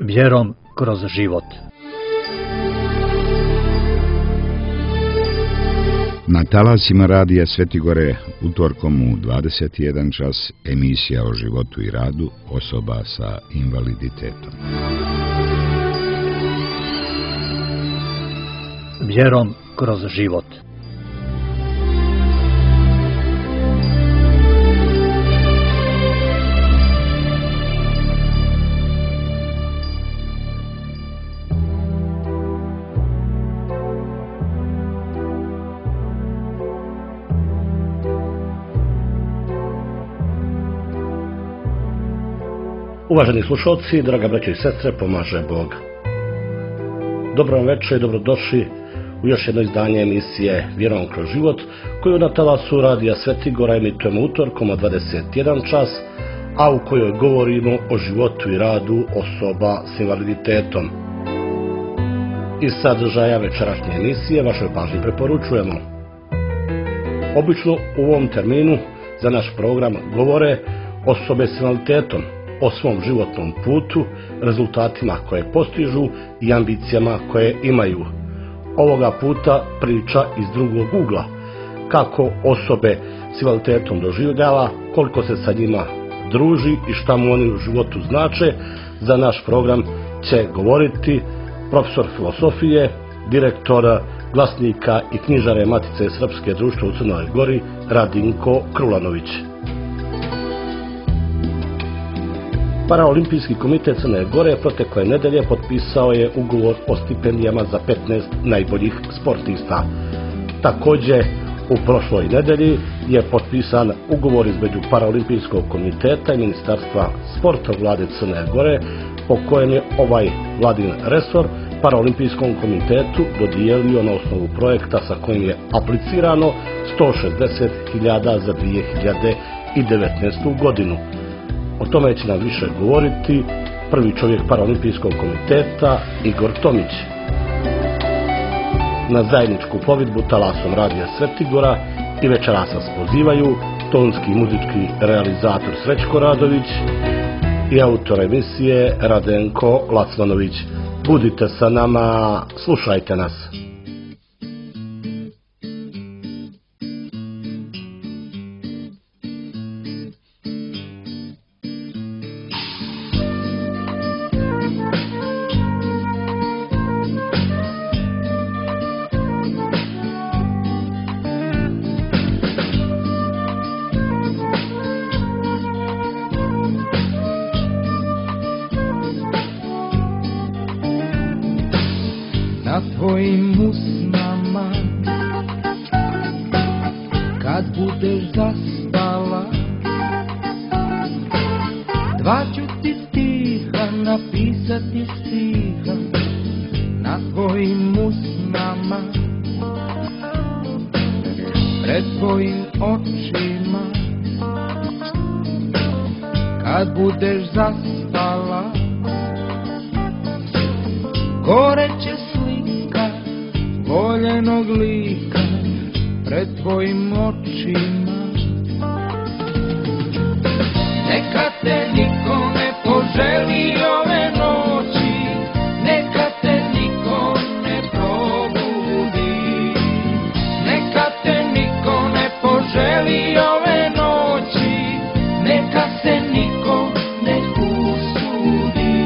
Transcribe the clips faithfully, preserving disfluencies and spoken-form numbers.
Vjerom kroz život. Na talasima radija Svetigore utorkom u dvadeset jedan čas emisija o životu i radu osoba sa invaliditetom. Vjerom kroz život. Uvaženi slušalci, draga braćo i sestre, pomaže Bog. Dobro vam večer i dobrodošli u još jedno izdanje emisije Vjerom kroz život, koju na talasu radija Svetigora emitujemo utorkom od dvadeset jedan čas, a u kojoj govorimo o životu i radu osoba s invaliditetom. Iz sadržaja večerašnje emisije vašoj pažnji preporučujemo. Obično u ovom terminu za naš program govore osobe s invaliditetom, o svom životnom putu, rezultatima koje postižu i ambicijama koje imaju. Ovoga puta priča iz drugog ugla, kako osobe s invaliditetom doživljava, koliko se sa njima druži i šta mu oni u životu znače. Za naš program će govoriti profesor filosofije, direktor glasnika i knjižare Matice Srpske društva u Crnoj Gori, Radinko Krulanović. Paraolimpijski komitet Crne Gore protekle nedelje potpisao je ugovor o stipendijama za petnaest najboljih sportista. Također, u prošloj nedelji je potpisan ugovor između Paraolimpijskog komiteta i Ministarstva sporta vlade Crne Gore, po kojem je ovaj vladin resor Paraolimpijskom komitetu dodijelio na osnovu projekta sa kojim je aplicirano sto šezdeset hiljada za dvije hiljade devetnaestu godinu. O tome će nam više govoriti prvi čovjek Paraolimpijskog komiteta Igor Tomić. Na zajedničku plovidbu talasom radija Svetigora i večeras vas pozivaju tonski i muzički realizator Srećko Radović i autor emisije Radenko Lacmanović. Budite sa nama, slušajte nas. Na tvojim usnama, kad budeš zaspala, dva ću ti stiha napisati stiha. Na tvojim usnama, pred tvojim očima, kad budeš zaspala, gore će slika voljenog lika pred tvojim očima. Neka te niko ne poželi ove noći, neka te niko ne probudi, neka te niko ne poželi ove noći, neka se niko ne usudi.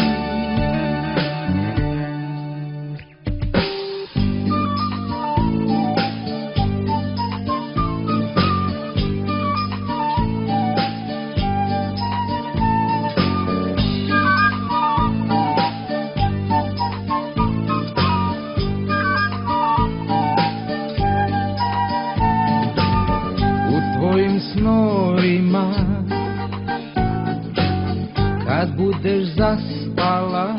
Snovima, kad budeš zaspala,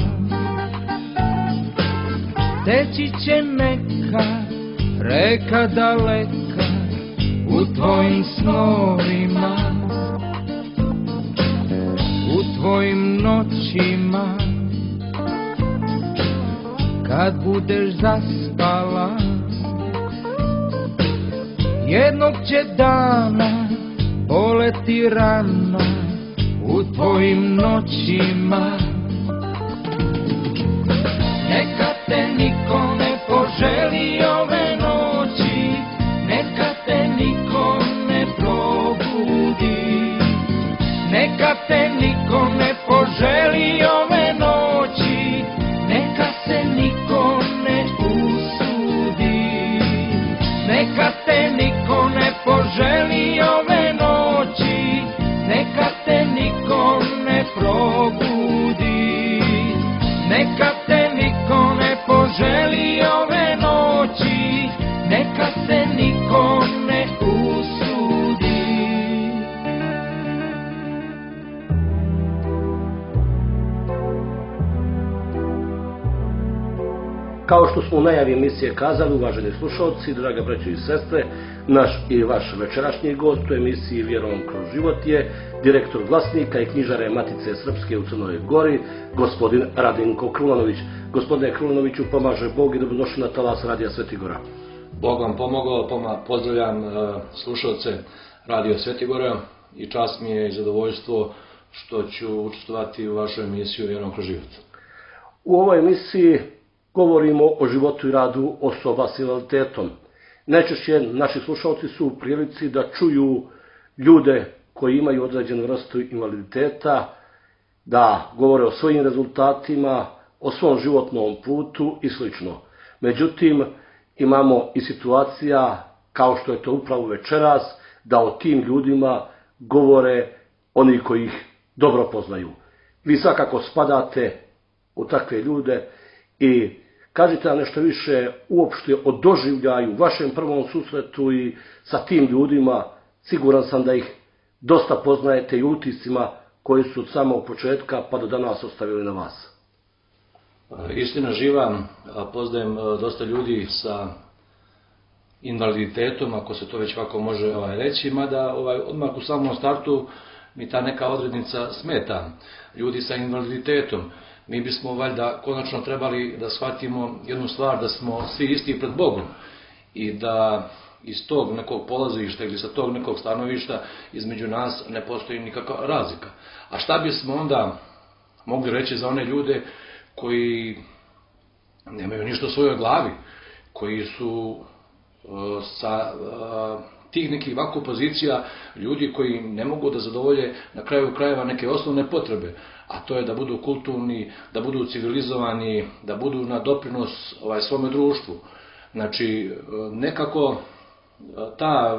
teći će neka reka daleka u tvojim snovima, u tvojim noćima, kad budeš zaspala. Jednog će dana boleti rana u tvojim noćima, neka te niko ne poželi ove noći, neka te niko ne probudi, neka te niko ne poželi ove noći, neka se niko ne usudi, neka te niko ne poželi ove noći, neka te niko ne probudi, neka te niko ne poželi ove noći, neka se niko ne usudi. Kao što smo u najavi emisije kazali, uvaženi slušalci, draga braćo i sestre, naš i vaš večerašnji gost u emisiji Vjerom kroz život je direktor Glasnika i knjižare Matice Srpske u Crnoj Gori, gospodin Radinko Krunanović. Gospodine Krunanoviću, pomaže Bog i dobrodošli na talas Radija Svetigora. Bog vam pomogao, poma, pozdravljam uh, slušalce Radio Svetigora i čast mi je i zadovoljstvo što ću učestvovati u vašoj emisiju Vjerom kroz život. U ovoj emisiji govorimo o životu i radu osoba s invaliditetom. Najčešće naši slušalci su u prilici da čuju ljude koji imaju određenu vrstu invaliditeta, da govore o svojim rezultatima, o svom životnom putu i sl. Međutim, imamo i situacija, kao što je to upravo večeras, da o tim ljudima govore oni koji ih dobro poznaju. Vi svakako spadate u takve ljude i kažite nam nešto više uopšte o doživljaju, vašem prvom susretu i sa tim ljudima. Siguran sam da ih dosta poznajete i utiscima koji su od samog početka pa do danas ostavili na vas. Istina živa, poznajem dosta ljudi sa invaliditetom, ako se to već ovako može ovaj, reći, mada ovaj, odmah u samom startu mi ta neka odrednica smeta. Ljudi sa invaliditetom, mi bismo valjda konačno trebali da shvatimo jednu stvar, da smo svi isti pred Bogom i da iz tog nekog polazišta ili sa tog nekog stanovišta između nas ne postoji nikakva razlika. A šta bismo onda mogli reći za one ljude koji nemaju ništa u svojoj glavi, koji su uh, sa uh, tih nekih ovako pozicija ljudi koji ne mogu da zadovolje na kraju krajeva neke osnovne potrebe, a to je da budu kulturni, da budu civilizovani, da budu na doprinos ovaj, svome društvu. Znači, nekako ta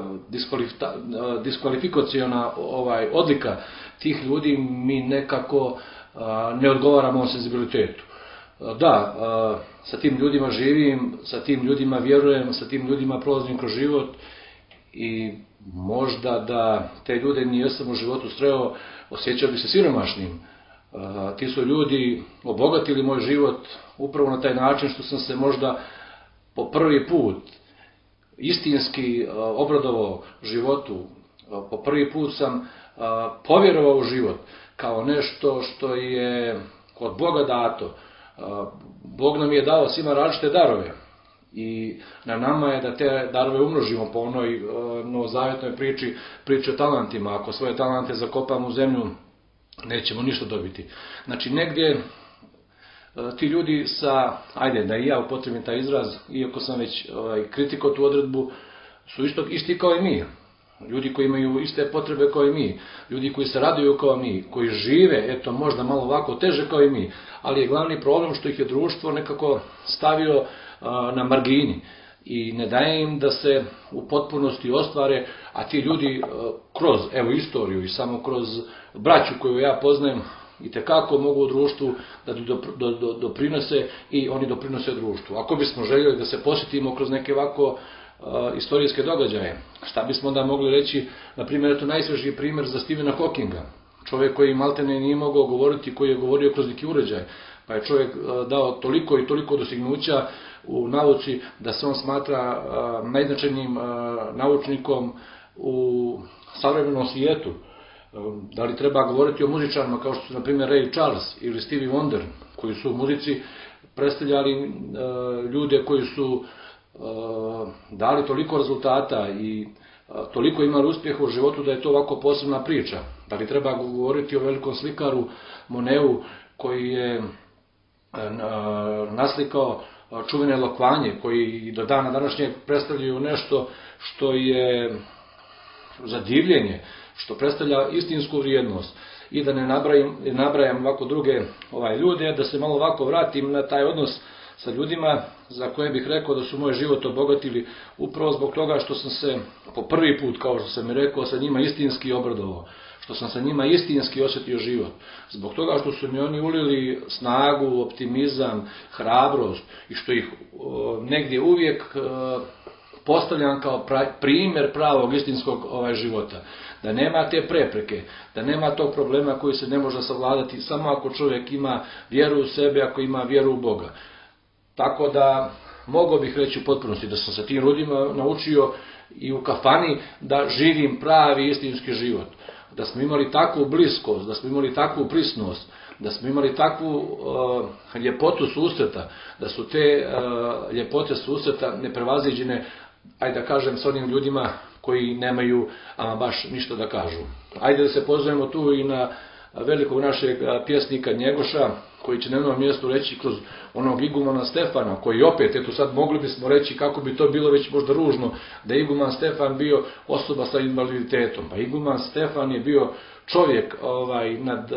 diskvalifikaciona ovaj, odlika tih ljudi mi nekako ne odgovara mom senzibilitetu. Da, sa tim ljudima živim, sa tim ljudima vjerujem, sa tim ljudima prolazim kroz život i možda da te ljude nijesam u životu sreo, osjećao bi se siromašnim. Ti su ljudi obogatili moj život upravo na taj način što sam se možda po prvi put istinski obradovao životu. Po prvi put sam povjerovao u život kao nešto što je od Boga dato. Bog nam je dao svima različite darove i na nama je da te darove umnožimo po onoj novozavjetnoj priči, priči o talentima. Ako svoje talente zakopamo u zemlju, nećemo ništa dobiti. Znači negdje ti ljudi sa, ajde da i ja upotrebim taj izraz, iako sam već ovaj, kritikao tu odredbu, su isto, isti kao i mi. Ljudi koji imaju iste potrebe kao i mi, ljudi koji se raduju kao mi, koji žive, eto možda malo ovako teže kao i mi, ali je glavni problem što ih je društvo nekako stavio a, na margini i ne daje im da se u potpunosti ostvare, a ti ljudi a, kroz evo istoriju i samo kroz braću koju ja poznajem itekako mogu u društvu da do, do, do, doprinose i oni doprinose društvu. Ako bismo željeli da se posjetimo kroz neke ovako Uh, istorijske događaje. Šta bismo onda mogli reći, na primjer, eto najsvežiji primjer za Stephena Hawkinga, čovjek koji maltene nije mogao govoriti, koji je govorio kroz neki uređaj, pa je čovjek uh, dao toliko i toliko dostignuća u nauci da se on smatra uh, najznačajnijim uh, naučnikom u savremenom svijetu. Uh, da li treba govoriti o muzičarima kao što su, na primjer, Ray Charles ili Stevie Wonder, koji su u muzici predstavljali uh, ljude koji su dali toliko rezultata i toliko imali uspjeha u životu da je to ovako posebna priča. Da li treba govoriti o velikom slikaru Moneu koji je naslikao čuvene lokvanje koji do dana današnjeg predstavljaju nešto što je za divljenje, što predstavlja istinsku vrijednost. I da ne nabrajam, nabrajam ovako druge ovaj, ljude, da se malo ovako vratim na taj odnos sa ljudima za koje bih rekao da su moj život obogatili upravo zbog toga što sam se po prvi put, kao što sam i rekao, sa njima istinski obradovao, što sam sa njima istinski osjetio život, zbog toga što su mi oni ulili snagu, optimizam, hrabrost i što ih o, negdje uvijek o, postavljam kao pra, primjer pravog istinskog ovaj, života. Da nema te prepreke, da nema tog problema koji se ne može savladati samo ako čovjek ima vjeru u sebe, ako ima vjeru u Boga. Tako da mogao bih reći u potpunosti da sam sa tim ljudima naučio i u kafani da živim pravi istinski život. Da smo imali takvu bliskost, da smo imali takvu prisnost, da smo imali takvu uh, ljepotu susreta, da su te uh, ljepote susreta neprevaziđene, ajde da kažem, s onim ljudima koji nemaju ama baš ništa da kažu. Ajde da se pozovemo tu i na velikog našeg pjesnika Njegoša, koji će na jednom mjestu reći kroz onog igumana Stefana, koji opet, eto sad mogli bismo reći kako bi to bilo već možda ružno, da je iguman Stefan bio osoba sa invaliditetom. Pa iguman Stefan je bio čovjek ovaj, nad,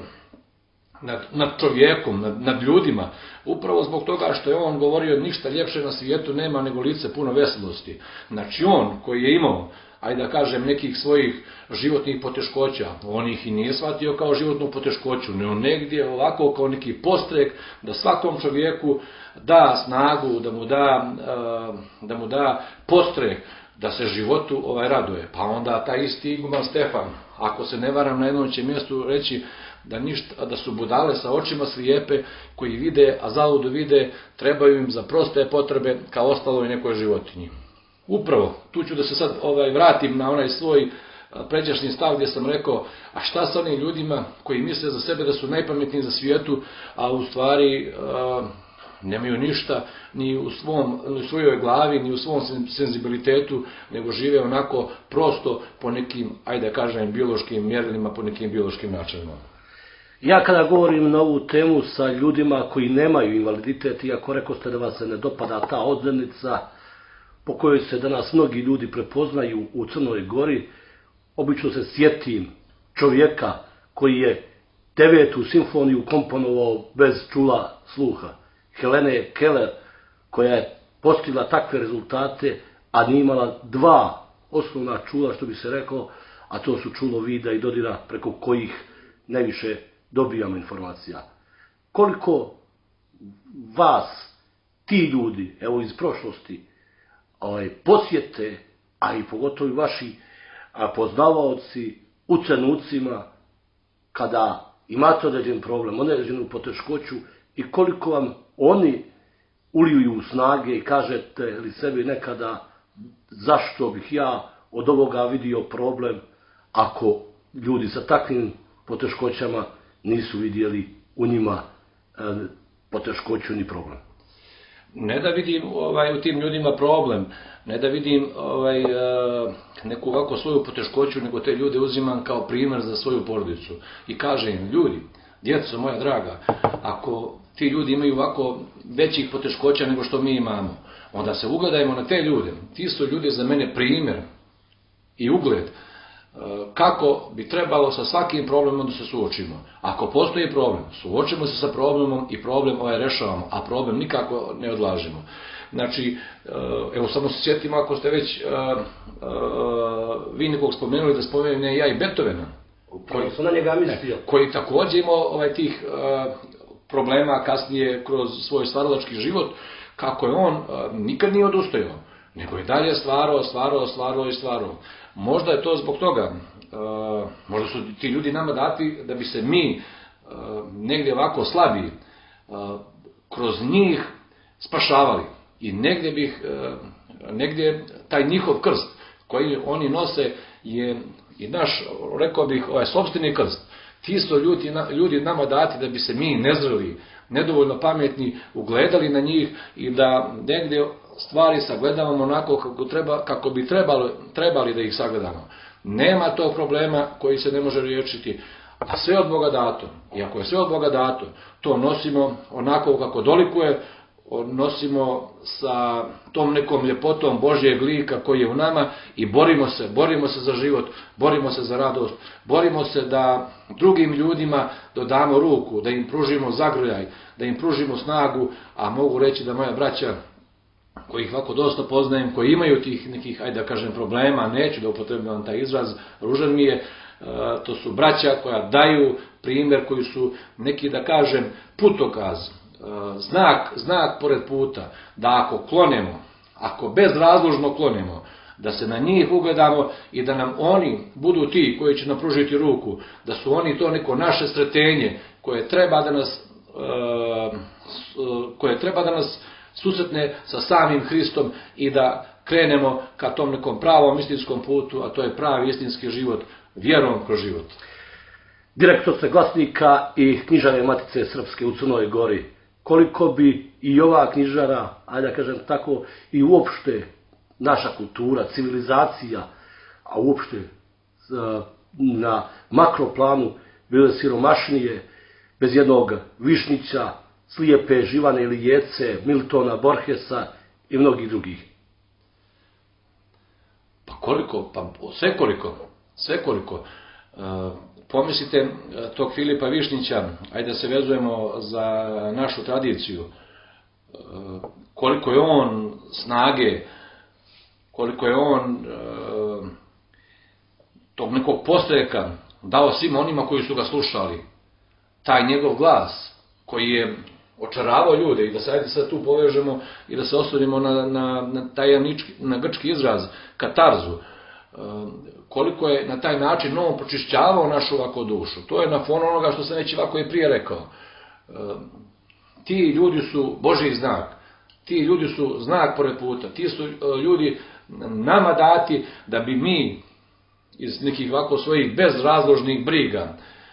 nad, nad čovjekom, nad, nad ljudima, upravo zbog toga što je on govorio ništa ljepše na svijetu nema nego lice puno veselosti. Znači on koji je imao, ajde da kažem, nekih svojih životnih poteškoća, on ih i nije shvatio kao životnu poteškoću, nego negdje ovako kao neki postrek da svakom čovjeku da snagu, da mu da, da mu da postrek da se životu ovaj raduje. Pa onda taj isti iguman Stefan, ako se ne varam, na jednom će mjestu reći da, ništa, da su budale sa očima slijepe koji vide, a zaludu vide, trebaju im za proste potrebe kao ostalo i nekoj životinji. Upravo, tu ću da se sad ovaj, vratim na onaj svoj pređašnji stav gdje sam rekao, a šta sa onim ljudima koji misle za sebe da su najpametniji za svijetu, a u stvari a, nemaju ništa ni u, svom, ni u svojoj glavi, ni u svom senzibilitetu, nego žive onako prosto po nekim, ajde da kažem, biološkim mjerilima, po nekim biološkim načinima. Ja kada govorim na ovu temu sa ljudima koji nemaju invaliditet, iako rekao ste da vas se ne dopada ta odrednica po kojoj se danas mnogi ljudi prepoznaju u Crnoj Gori, obično se sjetim čovjeka koji je devetu simfoniju komponovao bez čula sluha, Helene Keller, koja je postigla takve rezultate, a nije imala dva osnovna čula, što bi se rekao, a to su čulo vida i dodira, preko kojih najviše dobijamo informacija. Koliko vas, ti ljudi, evo iz prošlosti, ovaj, posjete, a i pogotovo i vaši a, poznavaoci u trenucima kada imate određen problem, određenu poteškoću i koliko vam oni uliju snage i kažete li sebi nekada zašto bih ja od ovoga vidio problem ako ljudi sa takvim poteškoćama nisu vidjeli u njima e, poteškoću ni problem. Ne da vidim ovaj, u tim ljudima problem, ne da vidim ovaj, neku ovako svoju poteškoću, nego te ljude uzimam kao primjer za svoju porodicu. I kažem im, ljudi, djeco moja draga, ako ti ljudi imaju ovako većih poteškoća nego što mi imamo, onda se ugledajmo na te ljude. Ti su ljudi za mene primjer i ugled kako bi trebalo sa svakim problemom da se suočimo. Ako postoji problem, suočimo se sa problemom i problem ovaj rešavamo, a problem nikako ne odlažemo. Znači, evo samo se sjetimo, ako ste već uh, uh, vi nekog spomenuli, da spomenem ne ja i Beethovena, koji, na njega mislio. koji također imao ovaj, tih uh, problema kasnije kroz svoj stvaralački život, kako je on uh, nikad nije odustajao, nego je dalje stvarao, stvarao, stvarao i stvarao. Možda je to zbog toga, uh, možda su ti ljudi nama dati da bi se mi uh, negdje ovako slabiji uh, kroz njih spašavali. I negdje bih, uh, negdje taj njihov krst koji oni nose je i naš, rekao bih, ovaj sopstveni krst. Ti su ljudi, ljudi nama dati da bi se mi nezreli, nedovoljno pametni, ugledali na njih i da negdje stvari sagledavamo onako kako, treba, kako bi trebali, trebali da ih sagledamo. Nema tog problema koji se ne može riješiti, A sve od Boga dato. I ako je sve od Boga dato, to nosimo onako kako dolikuje, nosimo sa tom nekom ljepotom Božjeg lika koji je u nama i borimo se, borimo se za život, borimo se za radost, borimo se da drugim ljudima dodamo ruku, da im pružimo zagrljaj, da im pružimo snagu, a mogu reći da moja braća, kojih ovako dosta poznajem, koji imaju tih nekih, ajde da kažem, problema, neću da upotrebljavam taj izraz, ružan mi je, to su braća koja daju primjer, koji su neki, da kažem, putokaz, znak, znak pored puta, da ako klonemo, ako bezrazložno klonemo, da se na njih ugledamo i da nam oni budu ti koji će nam pružiti ruku, da su oni to neko naše sretenje koje treba da nas, koje treba da nas susretne sa samim Hristom i da krenemo ka tom nekom pravom istinskom putu, a to je pravi istinski život, vjerom kroz život. Direktor ste glasnika i knjižare Matice Srpske u Crnoj Gori. Koliko bi i ova knjižara, ajde da kažem tako, i uopšte naša kultura, civilizacija, a uopšte na makroplanu bile siromašnije, bez jednog Višnjića, Slijepe, Živane Ilijece, Miltona, Borgesa i mnogih drugih. Pa koliko? Pa sve koliko. Sve koliko. E, pomislite tog Filipa Višnjića, ajde da se vezujemo za našu tradiciju, e, koliko je on snage, koliko je on e, tog nekog postojeka dao svima onima koji su ga slušali. Taj njegov glas koji je očaravao ljude, i da se ajde sad tu povežemo i da se osvrnemo na, na, na taj anički, na grčki izraz, katarzu, e, koliko je na taj način on pročišćavao našu ovako dušu. To je na fonu onoga što sam već ovako i prije rekao. E, ti ljudi su Božji znak, ti ljudi su znak pored puta, ti su e, ljudi nama dati da bi mi iz nekih ovako svojih bezrazložnih briga,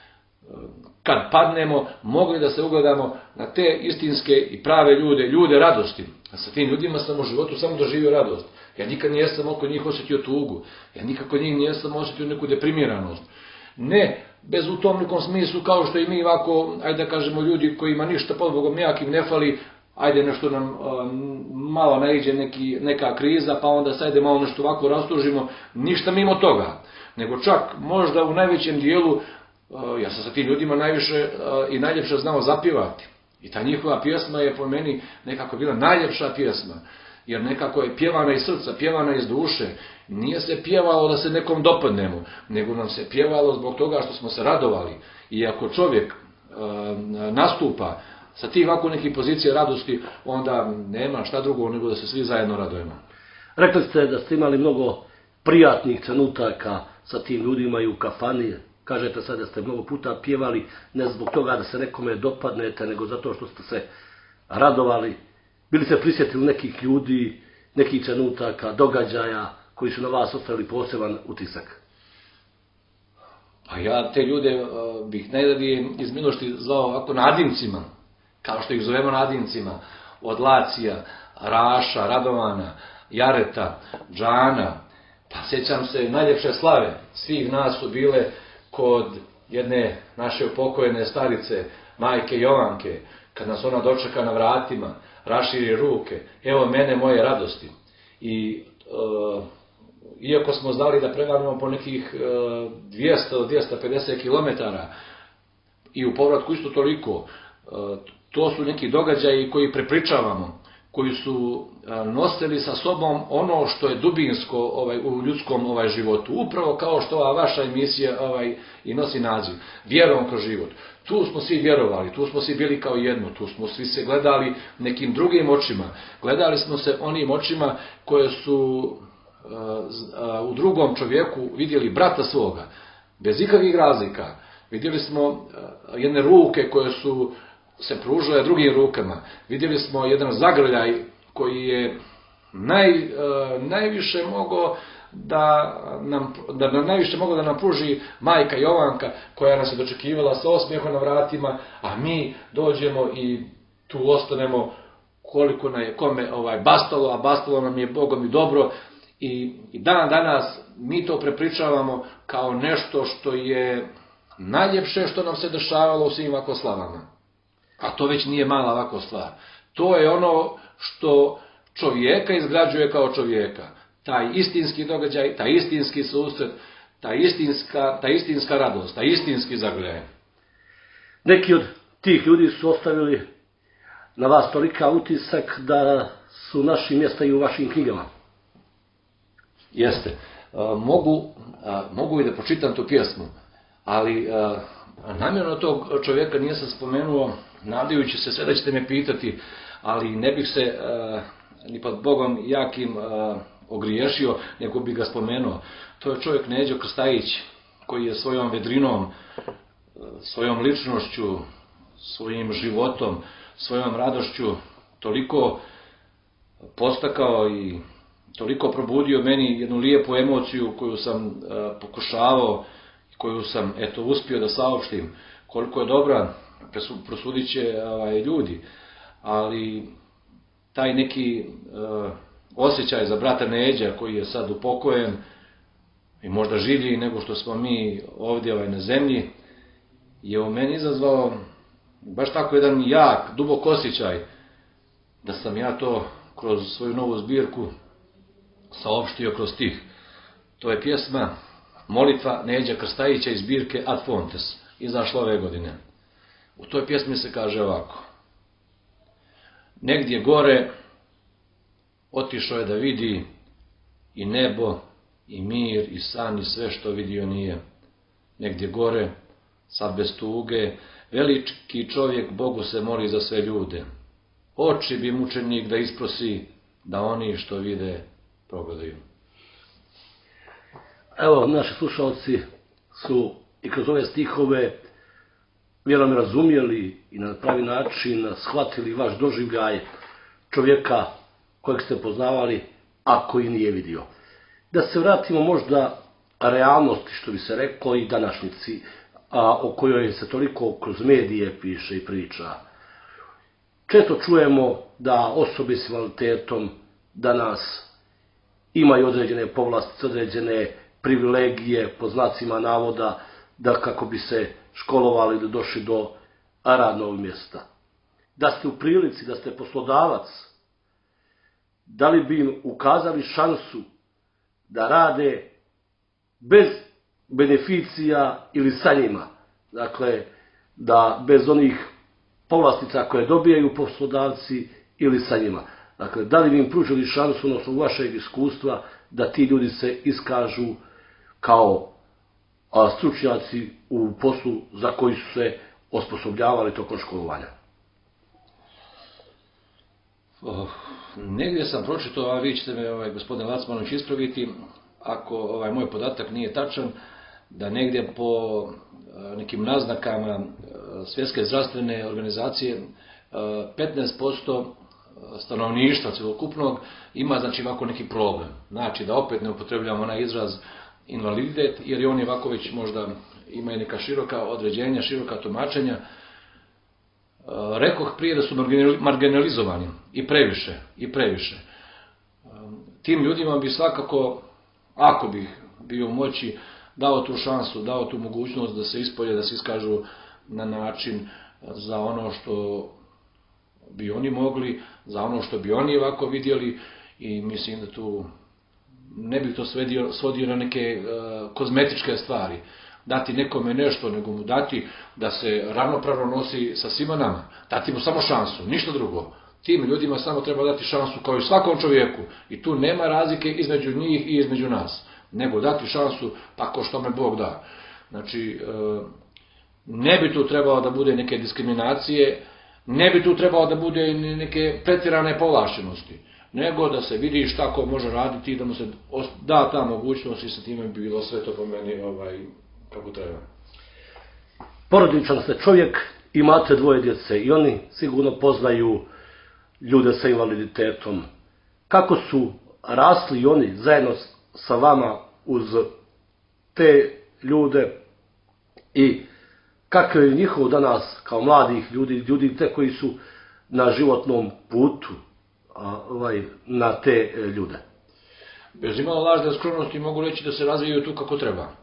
kad padnemo, mogli da se ugledamo na te istinske i prave ljude, ljude radosti. A sa tim ljudima sam u životu samo doživio radost. Ja nikad nijesam oko njih osjetio tugu. Ja nikako njih nijesam osjetio neku deprimiranost. Ne, bez u tom nekom smislu kao što i mi ovako, ajde da kažemo, ljudi kojima ništa pod Bogom nijakim ne fali, ajde nešto nam a, malo naiđe neki, neka kriza, pa onda sajde malo nešto ovako rastužimo, ništa mimo toga. Nego čak možda u najvećem dijelu ja sam sa tim ljudima najviše i najljepše znao zapjevati. I ta njihova pjesma je po meni nekako bila najljepša pjesma. Jer nekako je pjevana iz srca, pjevana iz duše. Nije se pjevalo da se nekom dopadnemo, nego nam se pjevalo zbog toga što smo se radovali. I ako čovjek e, nastupa sa tih ovako nekih pozicija radosti, onda nema šta drugo nego da se svi zajedno radujemo. Rekli ste da ste imali mnogo prijatnih trenutaka sa tim ljudima i u kafani. Kažete sad da ste mnogo puta pjevali, ne zbog toga da se nekome dopadnete, nego zato što ste se radovali. Bili ste prisjetili nekih ljudi, nekih trenutaka, događaja koji su na vas ostavili poseban utisak? Pa ja te ljude uh, bih najradije iz milosti zvao ovako nadimcima, kao što ih zovemo nadimcima, od Lacija, Raša, Radovana, Jareta, Džana. Pa sjećam se najljepše slave svih nas su bile kod jedne naše upokojene starice, majke Jovanke, kad nas ona dočeka na vratima, raširi ruke, evo mene moje radosti. I e, iako smo znali da prevarimo po nekih e, dvjesto do dvjesto pedeset kilometara i u povratku isto toliko, e, to su neki događaji koji prepričavamo, koji su nosili sa sobom ono što je dubinsko ovaj, u ljudskom ovaj, životu. Upravo kao što ova vaša emisija ovaj, i nosi naziv, vjerom kroz život. Tu smo svi vjerovali, tu smo svi bili kao jedno, tu smo svi se gledali nekim drugim očima. Gledali smo se onim očima koje su uh, uh, u drugom čovjeku vidjeli brata svoga, bez ikakvih razlika. Vidjeli smo uh, jedne ruke koje su se pružile drugim rukama. Vidjeli smo jedan zagrljaj koji je naj, e, najviše mogao da nam, da nam najviše mogao da nam pruži majka Jovanka, koja nas je dočekivala sa osmijehom na vratima, a mi dođemo i tu ostanemo koliko nam je kome ovaj, bastalo, a bastalo nam je Bogom i dobro. I, i dan danas mi to prepričavamo kao nešto što je najljepše što nam se dešavalo u svim ovako slavama. A to već nije mala ovako stvar. To je ono što čovjeka izgrađuje kao čovjeka. Taj istinski događaj, taj istinski susret, ta istinska, ta istinska radost, ta istinski zagrljaj. Neki od tih ljudi su ostavili na vas tolika utisak da su naši mjesta i u vašim knjigama. Jeste. A, mogu, a, mogu i da pročitam tu pjesmu, ali a, namjerno tog čovjeka nisam spomenuo, nadajući se sve da ćete me pitati, ali ne bih se a, ni pod Bogom jakim a, ogriješio, nego bi ga spomenuo. To je čovjek Neđo Krstajić, koji je svojom vedrinom, svojom ličnošću, svojim životom, svojom radošću toliko postakao i toliko probudio meni jednu lijepu emociju koju sam uh, pokušavao, koju sam eto uspio da saopštim. Koliko je dobra, prosudit će ovaj, ljudi, ali taj neki uh, osjećaj za brata Neđa koji je sad upokojen i možda življi nego što smo mi ovdje ovaj, na zemlji, je u meni izazvao baš tako jedan jak, dubok osjećaj da sam ja to kroz svoju novu zbirku saopštio kroz stih. To je pjesma Molitva Neđa Krstajića iz zbirke Ad Fontes, izašla ove godine. U toj pjesmi se kaže ovako: negdje gore otišao je da vidi i nebo, i mir, i san, i sve što vidio nije. Negdje gore, sad bez tuge, veliki čovjek Bogu se moli za sve ljude. Oči bi mučenik da isprosi, da oni što vide progledaju. Evo, naši slušalci su i kroz ove stihove vjerujem razumjeli i na pravi način shvatili vaš doživljaj čovjeka kojeg ste poznavali, a koji nije vidio. Da se vratimo možda realnosti, što bi se reklo, i današnjici, a o kojoj se toliko kroz medije piše i priča. Često čujemo da osobe s invaliditetom danas imaju određene povlastice, određene privilegije, po znacima navoda, da kako bi se školovali da došli do radnog mjesta. Da ste u prilici, da ste poslodavac, da li bi im ukazali šansu da rade bez beneficija ili sa njima? Dakle, da bez onih povlastica koje dobijaju poslodavci ili sa njima. Dakle, da li bi im pružili šansu, odnosno vašeg iskustva, da ti ljudi se iskažu kao a, stručnjaci u poslu za koji su se osposobljavali tokom školovanja? Oh, negdje sam pročitao, a vi ćete me, ovaj, gospodin Lacmanović, ispraviti, ako ovaj moj podatak nije tačan, da negdje po a, nekim naznakama a, Svjetske zdravstvene organizacije a, petnaest posto stanovništva cjelokupnog ima, znači, ovako neki problem. Znači, da opet ne upotrebljamo onaj izraz invaliditet, jer i on je ovako već možda ima i neka široka određenja, široka tumačenja. Rekoh prije da su marginalizovani i previše, i previše. Tim ljudima bi svakako, ako bih bio u moći, dao tu šansu, dao tu mogućnost da se ispolje, da se iskažu na način za ono što bi oni mogli, za ono što bi oni ovako vidjeli, i mislim da tu ne bih to svedio, svodio na neke uh, kozmetičke stvari. Dati nekome nešto, nego mu dati da se ravnopravno nosi sa svima nama. Dati mu samo šansu, ništa drugo. Tim ljudima samo treba dati šansu kao i svakom čovjeku. I tu nema razlike između njih i između nas. Nego dati šansu pa ko što me Bog da. Znači, uh, ne bi tu trebalo da bude neke diskriminacije, ne bi tu trebalo da bude neke pretjerane povlašćenosti, nego da se vidi šta ko može raditi i da mu se da ta mogućnost, i sa time bi bilo sve to po meni ovaj, kako treba. Porodičan ste čovjek, imate dvoje djece i oni sigurno poznaju ljude sa invaliditetom. Kako su rasli oni zajedno sa vama uz te ljude i kako je njihovo danas kao mladih ljudi, ljudi te koji su na životnom putu, a, ovaj, na te ljude? Bez imala lažne skromnosti mogu reći da se razvijaju tu kako treba.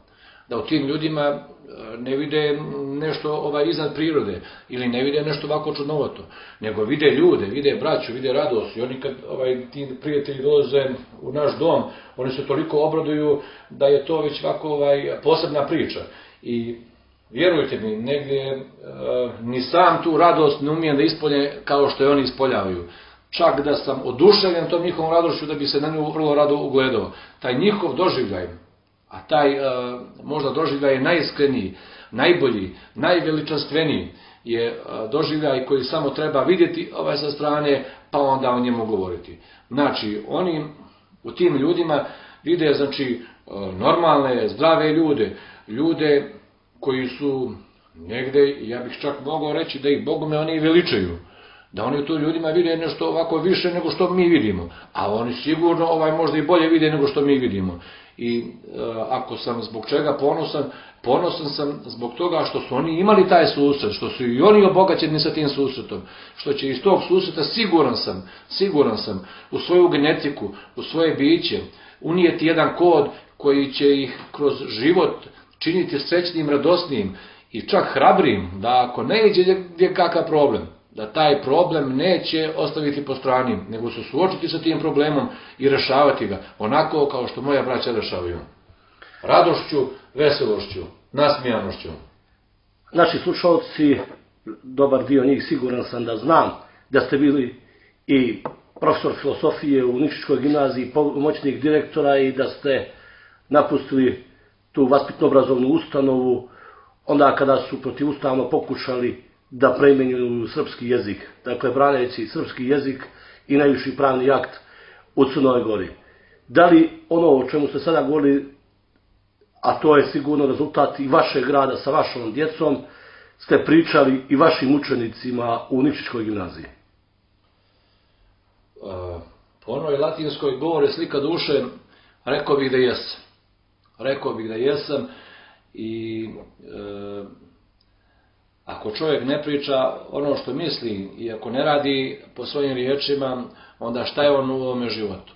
da u tim ljudima ne vide nešto ovaj iznad prirode ili ne vide nešto ovako čudnovato, nego vide ljude, vide braću, vide radost. I oni kad ovaj, ti prijatelji dolaze u naš dom, oni se toliko obraduju da je to već ovako ovaj, posebna priča. I vjerujte mi, negdje uh, ni sam tu radost ne umijem da ispolje kao što je oni ispoljavaju. Čak da sam oduševljen tom njihovom radošću da bi se na nju vrlo rado ugledao. Taj njihov doživljaj, a taj uh, možda doživljaj je najiskreniji, najbolji, najveličanstveniji je uh, doživljaj koji samo treba vidjeti ovaj sa strane pa onda o njemu govoriti. Znači, oni u tim ljudima vide znači, uh, normalne, zdrave ljude, ljude koji su negde, ja bih čak mogao reći da ih Bogome oni i veličaju. Da oni u tu ljudima vide nešto ovako više nego što mi vidimo. A oni sigurno ovaj možda i bolje vide nego što mi vidimo. I e, ako sam zbog čega ponosan, ponosan sam zbog toga što su oni imali taj susret, što su i oni obogaćeni sa tim susretom, što će iz tog susreta siguran sam, siguran sam u svoju genetiku, u svoje biće, unijeti jedan kod koji će ih kroz život činiti srećnim, radosnim i čak hrabrim, da ako ne iđe gdje kakav problem, da taj problem neće ostaviti po strani, nego se suočiti sa tim problemom i rešavati ga, onako kao što moja braća rešavaju. Radošću, veselošću, nasmijanošću. Naši slušalci, dobar dio njih siguran sam da znam da ste bili i profesor filosofije u Nikšićkoj gimnaziji, pomoćnik direktora i da ste napustili tu vaspitno-obrazovnu ustanovu onda kada su protivustavno pokušali da preimenuju srpski jezik, dakle braneći srpski jezik i najviši pravni akt u Crnoj Gori. Da li ono o čemu ste sada govorili, a to je sigurno rezultat i vašeg rada sa vašom djecom, ste pričali i vašim učenicima u Nikšićkoj gimnaziji? Po onoj latinskoj govore slika duše, rekao bih da jesam. Rekao bih da jesam i e, ako čovjek ne priča ono što misli i ako ne radi po svojim riječima, onda šta je on u ovome životu?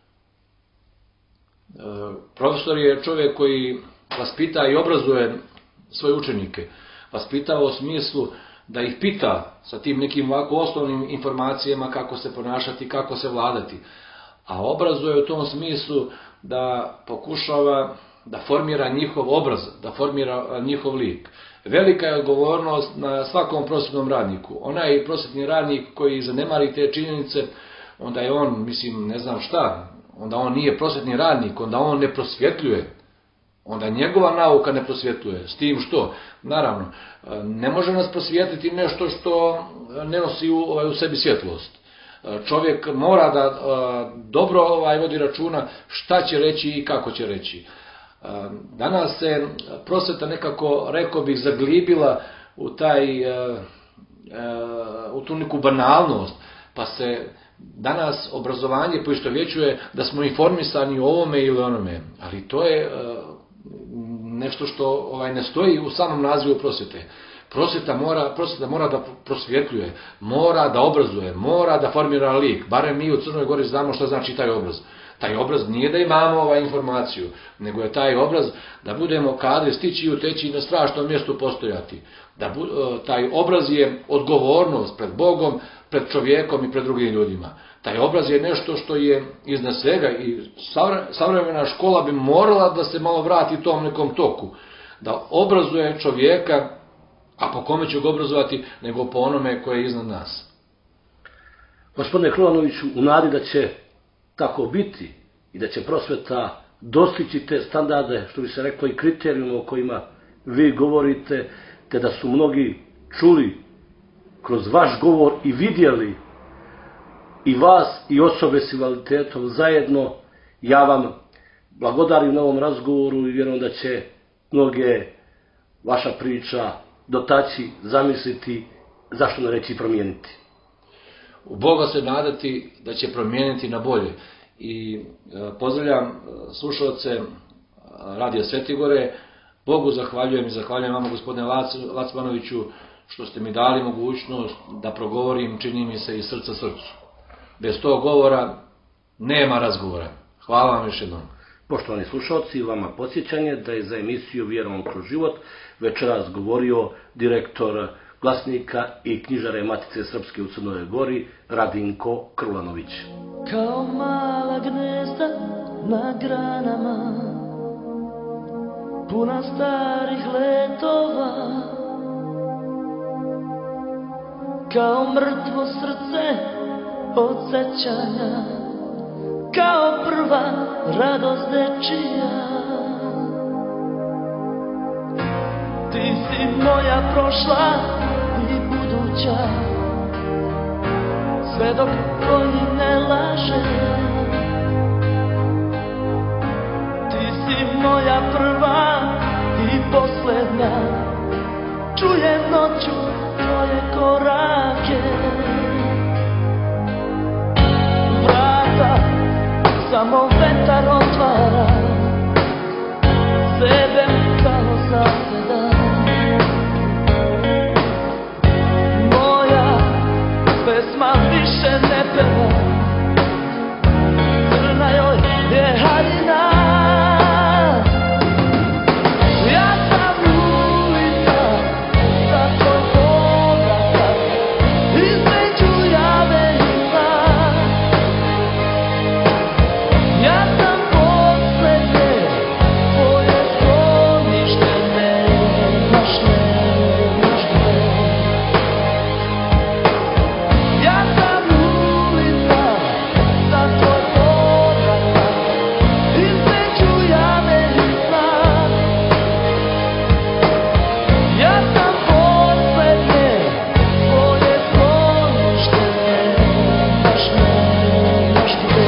E, profesor je čovjek koji vaspita i obrazuje svoje učenike. Vaspitava u smislu da ih pita sa tim nekim ovako osnovnim informacijama kako se ponašati, kako se vladati. A obrazuje u tom smislu da pokušava da formira njihov obraz, da formira njihov lik. Velika je odgovornost na svakom prosvetnom radniku. Onaj prosvetni radnik koji zanemari te činjenice, onda je on, mislim, ne znam šta, onda on nije prosvetni radnik, onda on ne prosvjetljuje. Onda njegova nauka ne prosvjetljuje. S tim što, naravno, ne može nas prosvjetliti nešto što ne nosi u, ovaj, u sebi svjetlost. Čovjek mora da a, dobro ovaj, vodi računa šta će reći i kako će reći. A, danas se prosveta nekako, rekao bih, zaglibila u, taj, a, a, u tu neku banalnost, pa se danas obrazovanje poistovjećuje da smo informisani o ovome ili onome, ali to je a, nešto što ovaj, ne stoji u samom nazivu prosvjete. Prosvjeta mora, prosvjeta mora da prosvjetljuje, mora da obrazuje, mora da formira lik. Barem mi u Crnoj Gori znamo što znači taj obraz. Taj obraz nije da imamo ovaj informaciju, nego je taj obraz da budemo kadri stići i uteći i na strašnom mjestu postojati. Da bu, taj obraz je odgovornost pred Bogom, pred čovjekom i pred drugim ljudima. Taj obraz je nešto što je iznad svega i savremena škola bi morala da se malo vrati tom nekom toku. Da obrazuje čovjeka, a po kome ću ga obrazovati, nego po onome koje je iznad nas. Gospodine Krovanoviću, u nadi da će tako biti i da će prosveta dostići te standarde, što bi se reklo i kriterijuma o kojima vi govorite, te da su mnogi čuli kroz vaš govor i vidjeli i vas i osobe s invaliditetom zajedno, ja vam blagodarim na ovom razgovoru i vjerujem da će mnoge vaša priča dotaći, zamisliti, zašto ne reći promijeniti. U Boga se nadati da će promijeniti na bolje. I e, pozdravljam slušalce Radija Svetigore. Bogu zahvaljujem i zahvaljujem vama, gospodine Lac, Lacmanoviću, što ste mi dali mogućnost da progovorim, čini mi se, iz srca srcu. Bez tog govora nema razgovora. Hvala vam još jednom. Poštovani slušalci, vama podsjećanje da je za emisiju Vjerom kroz život večeras govorio direktor Glasnika i knjižare Matice Srpske u Crnoj Gori, Radinko Krlanović. Kao mala gnezda na granama, puna starih letova, kao mrtvo srce od sećanja, kao prva radost dečija. Ti si moja prošla i buduća, svedok koji ne laže. Ti si moja prva i poslednja, čujem noću tvoje korake. Vrata samo vetar otvara, sebe kao zaseda. Moja pesma više ne peva, crna joj je haljina. Ja sam ulica za tvoj povratak, između jave i sna. Ja sam poslednje tvoje sklonište, nemaš, nemaš gde. Ja sam ulica za tvoj povratak, između jave i sna. Ja sam poslednje tvoje sklonište, nemaš, nemaš gde.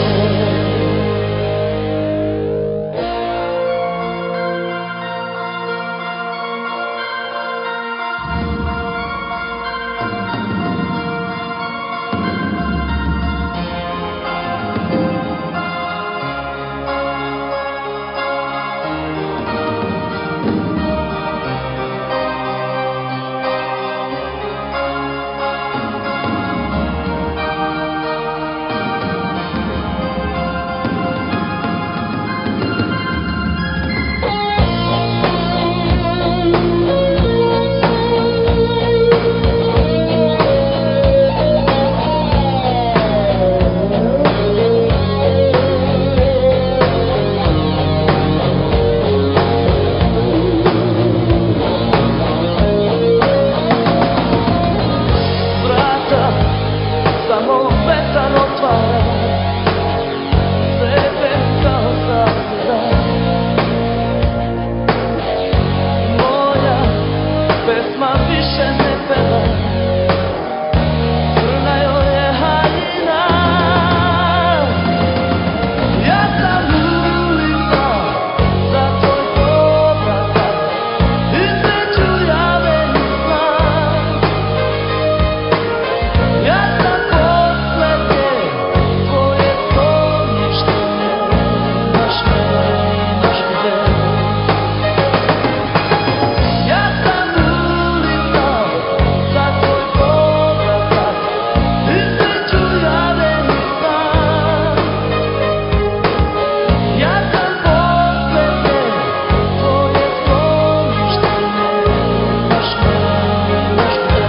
Vrata samo vetar otvara, sebe kao zaseda. Moja pesma više ne peva, crna joj je haljina. Ja sam ulica za tvoj povratak, između jave i sna. Ja sam poslednje tvoje sklonište, nemaš, nemaš gde. Ja sam ulica za tvoj povratak, između jave i sna. Ja sam poslednje tvoje sklonište, nemaš, nemaš gde.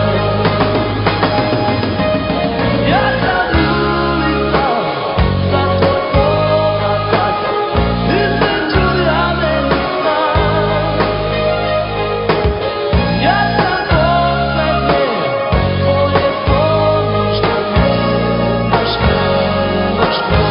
Ja sam ulica za tvoj povratak, između jave i sna. Ja sam poslednje tvoje sklonište, nemaš, nemaš gde.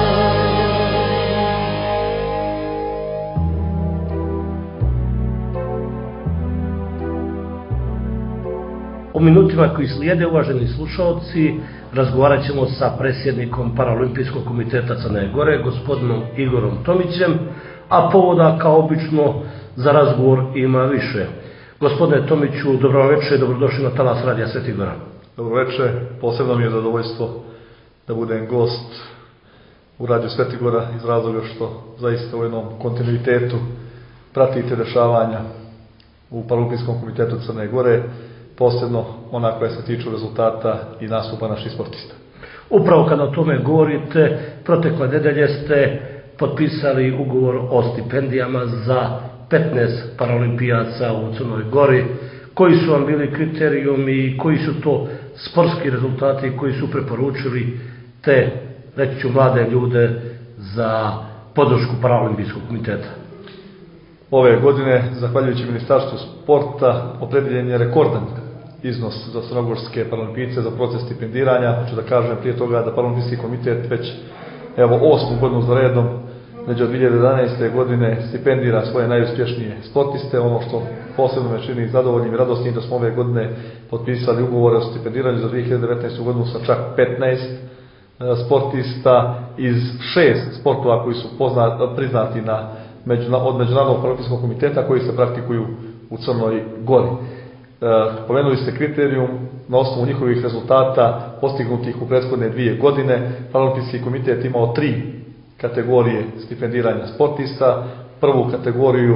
U minutima koji slijede, uvaženi slušalci, razgovarat ćemo sa predsjednikom Paraolimpijskog komiteta Crne Gore, gospodinom Igorom Tomićem, a povoda, kao obično, za razgovor ima više. Gospodine Tomiću, dobro večer i dobrodošli na talas Radija Sveti Gora. Dobro večer, posebno mi je zadovoljstvo da budem gost u Radiju Sveti Gora iz razloga što zaista u jednom kontinuitetu pratite dešavanja u Paraolimpijskom komitetu Crne Gore, posebno ona koja se tiču rezultata i nastupa naših sportista. Upravo kada o tome govorite, protekle nedelje ste potpisali ugovor o stipendijama za petnaest paraolimpijaca u Crnoj Gori. Koji su vam bili kriterijumi i koji su to sportski rezultati koji su preporučili te, reći ću, mlade ljude za podršku Paraolimpijskog komiteta? Ove godine, zahvaljujući Ministarstvu sporta, opredeljen je rekordan iznos za crnogorske paraolimpijce za proces stipendiranja. Hoću da kažem prije toga da Paraolimpijski komitet već evo osmu godinu za redom, među dvije hiljade jedanaeste. godine, stipendira svoje najuspješnije sportiste. Ono što posebno me čini zadovoljnim i radosnim da smo ove godine potpisali ugovore o stipendiranju za dvije hiljade devetnaestu. godinu sa čak petnaest sportista iz šest sportova koji su poznati, priznati na od Međunarodnog paraolimpijskog komiteta koji se praktikuju u Crnoj Gori. E, pomenuli ste kriterijum na osnovu njihovih rezultata postignutih u prethodne dvije godine. Paraolimpijski komitet imao tri kategorije stipendiranja sportista. Prvu kategoriju e,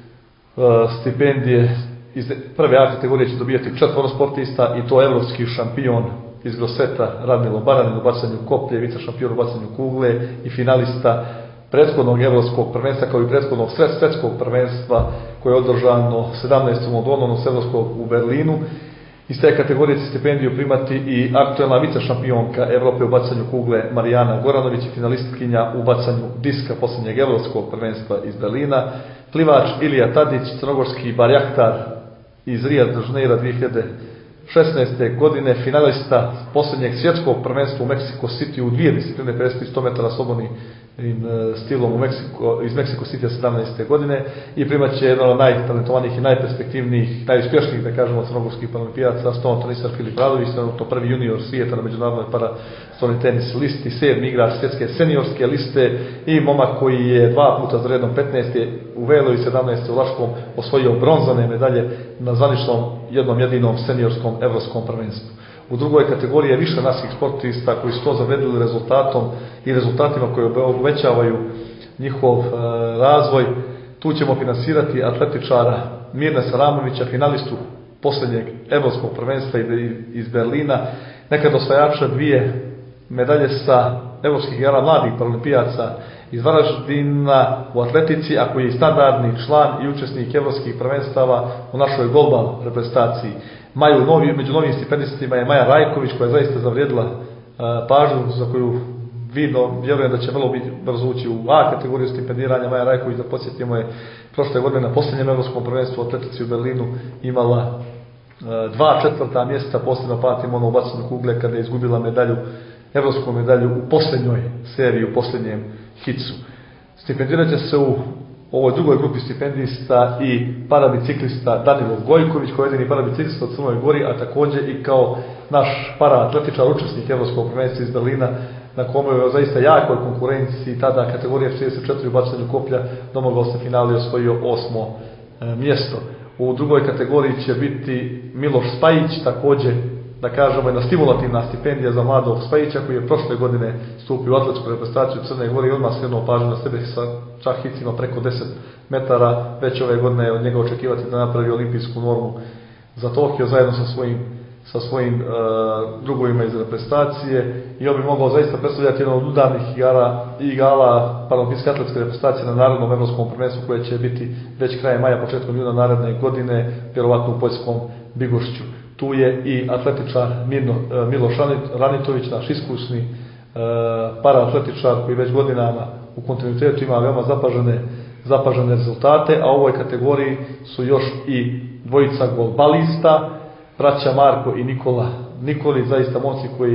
stipendije iz prve A kategorije će dobijati četvoro sportista i to evropski šampion iz Groseta Radmilo Baranin u bacanju koplje, vice šampion u bacanju kugle i finalista prethodnog evropskog prvenstva kao i prethodnog svetskog prvenstva koje je održano sedamnaestog u Londonu, sedamnaestog u Berlinu. Iz te kategorije će stipendiju primati i aktuelna vice šampionka Evrope u bacanju kugle Marijana Goranović i finalistkinja u bacanju diska posljednjeg evropskog prvenstva iz Berlina. Plivač Ilija Tadić, crnogorski barjaktar iz Rio de Janeira dvije hiljade šesnaeste. godine, finalista posljednjeg svjetskog prvenstva u Mexico City u dvije discipline, pedeset i sto metara slobodnim stilom u Meksiko, iz Mexico City sedamnaeste. godine i primat će jedan od najtalentovanijih i najperspektivnijih, najuspješnijih, da kažemo, crnogorskih paraolimpijaca, stolni tenisar Filip Radović, trenutno prvi junior svijeta na međunarodnoj parastolni tenis listi, sedmi igrač svjetske seniorske liste i momak koji je dva puta za redom petnaeste u Velo i sedamnaeste u Laškom osvojio bronzane medalje na zvaničnom jednom jedinom seniorskom evropskom prvenstvu. U drugoj kategoriji je više naših sportista koji su to zavredili rezultatom i rezultatima koji obećavaju njihov e, razvoj. Tu ćemo finansirati atletičara Mirna Saramovića, finalistu posljednjeg evropskog prvenstva iz Berlina, nekad osvajača dvije medalje sa evropskih igara mladih paraolimpijaca iz Varaždina u atletici, a koji je standardni član i učesnik evropskih prvenstava u našoj global reprezentaciji. Maju novi, među novim stipendistima je Maja Rajković, koja je zaista zavrijedila a, pažnju, za koju vidno vjerujem da će vrlo brzo ući u A kategoriju stipendiranja. Maja Rajković, da podsjetimo, je prošle godine na posljednjem evropskom prvenstvu u atletici u Berlinu imala a, dva četvrta mjesta, posebno pamtim ono u bacanju kugle kada je izgubila medalju, evropsku medalju u posljednjoj seriji, u posljednjem hicu. Stipendirat će se u ovoj drugoj grupi stipendista i parabiciklista Danilo Gojković, koji je jedini parabiciklista u Crnoj Gori, a također i kao naš paraatletičar, učesnik evropskog prvenstva iz Berlina, na kome je zaista jakoj konkurenciji tada kategorija šezdeset četiri u bacanju koplja domogao se finale i osvojio osmo e, mjesto. U drugoj kategoriji će biti Miloš Spajić, također, da kažemo, jedna stimulativna stipendija za mladog Spajića, koji je prošle godine stupio u atletsku reprezentaciju Crne Gore i odmah skrenuo pažnju na sebe sa čak hicima preko deset metara. Već ove godine je od njega očekivati da napravi olimpijsku normu za Tokio zajedno sa svojim, sa svojim uh, drugovima iz reprezentacije i on bi mogao zaista predstavljati jedan od udarnih igara i igala paraolimpijske atletske reprezentacije na narodnom evropskom prvenstvu koje će biti već krajem maja, početkom juna naredne godine, vjerovatno u poljskom Bigošću. Tu je i atletičar Mirno, Miloš Ranitović, naš iskusni e, paraatletičar koji već godinama u kontinuitetu ima veoma zapažene, zapažene rezultate, a u ovoj kategoriji su još i dvojica golbalista, braća Marko i Nikola Nikoli, zaista momci koji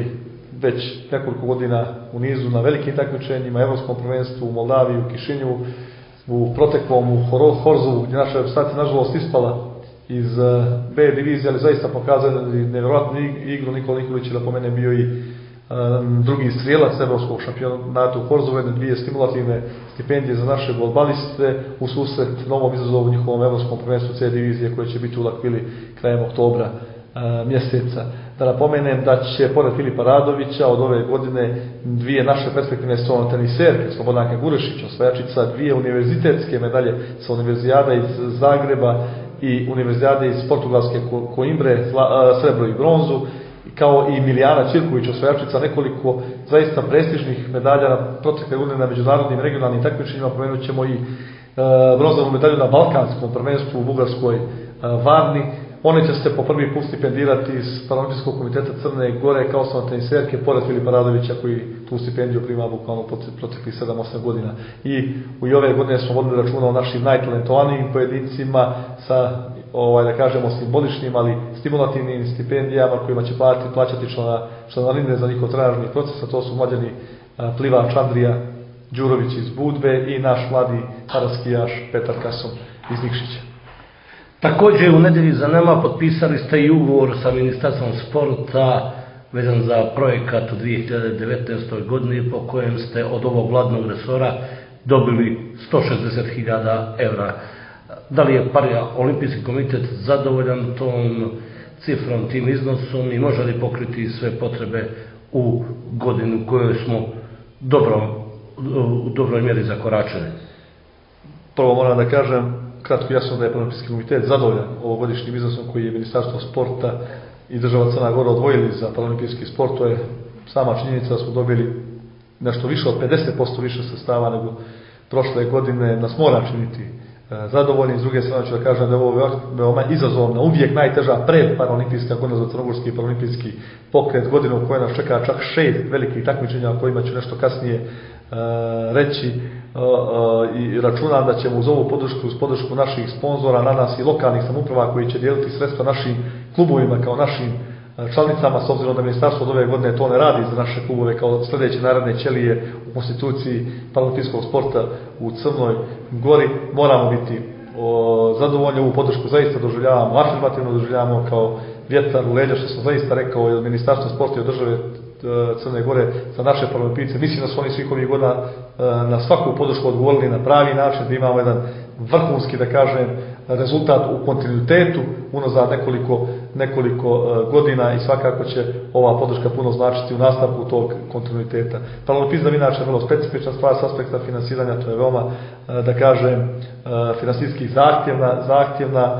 već nekoliko godina u nizu na velikim takmičenjima, evropskom prvenstvu u Moldaviji, u Kišinju, u proteklom u Horzovu, gdje naša reprezentacija nažalost ispala iz B divizije, ali zaista pokazali nevjerojatnu igru. Nikola Nikolić, da pomene, bio i um, drugi strijelac evropskog šampionata u Horzovu, jedne dvije stimulativne stipendije za naše golbaliste u susret novom izazovu njihovom evropskom prvenstvu C divizije koje će biti u Lakvili krajem oktobra uh, mjeseca. Da napomenem da će pored Filipa Radovića od ove godine dvije naše perspektivne stolne teniserke, Slobodanka Gurešić, osvajačica dvije univerzitetske medalje sa univerzijada iz Zagreba i univerzijade iz Portugalske Coimbre, srebro i bronzu, kao i Milijana Ćirković, osvajačica nekoliko zaista prestižnih medalja na protekle godine na međunarodnim regionalnim takmičenjima. Pomenut ćemo i e, bronzanu medalju na Balkanskom prvenstvu u Bugarskoj e, Varni. One će se po prvi put stipendirati iz Paraolimpijskog komiteta Crne Gore kao osnovne teniserke, pored Filipa Radovića koji tu stipendiju prima bukvalno proteklih sedam osam godina. I u i ove godine smo vodili računa o našim najtalentovanijim pojedincima sa, ovaj, da kažemo, simboličnim, ali stimulativnim stipendijama kojima će platiti, plaćati člana, članarine za njihov trenažni proces, a to su mlađani plivač Andrija Đurović iz Budve i naš mladi paraskijaš Petar Kasom iz Nikšića. Također u nedelji za nama potpisali ste i ugovor sa Ministarstvom sporta vezan za projekat u dvije hiljade devetnaestoj godini po kojem ste od ovog vladnog resora dobili sto šezdeset hiljada evra. Da li je Paraolimpijski komitet zadovoljan tom cifrom, tim iznosom i može li pokriti sve potrebe u godinu u kojoj smo dobro, u dobroj mjeri zakoračili? Prvo moram da kažem kratko jasno da je Paraolimpijski komitet zadovoljan ovogodišnjim iznosom koji je Ministarstvo sporta i država Crna Gora odvojili za paraolimpijski sport. To je sama činjenica da smo dobili nešto više od pedeset posto više sredstava nego prošle godine. Nas mora činiti zadovoljni. S druge strane ću da kažem da je ovo veoma izazovna, uvijek najteža pred paraolimpijska godina za crnogorski paraolimpijski pokret, godina u kojoj nas čeka čak šest velikih takmičenja o kojima ću nešto kasnije uh, reći uh, uh, i računam da ćemo uz ovu podršku, uz podršku naših sponzora, na nas i lokalnih samouprava koji će dijeliti sredstva našim klubovima kao našim članicama, s obzirom da ministarstvo od ove godine to ne radi za naše klubove kao sljedeće naredne ćelije u konstituciji paraolimpijskog sporta u Crnoj Gori, moramo biti o, zadovoljni. Ovu podršku zaista doživljavamo, afirmativno doživljavamo kao vjetar u leđa, što sam zaista rekao, od Ministarstva sporta i od države Crne Gore za naše paraolimpijce. Mislim da su oni svih ovih godina na svaku podršku odgovorili na pravi način, da imamo jedan vrhunski, da kažem, rezultat u kontinuitetu unazad nekoliko, nekoliko godina i svakako će ova podrška puno značiti u nastavku tog kontinuiteta. Paraolimpizam inače je vrlo specifična stvar s aspekta finansiranja, to je veoma, da kažem, finansijski zahtjevna, zahtjevna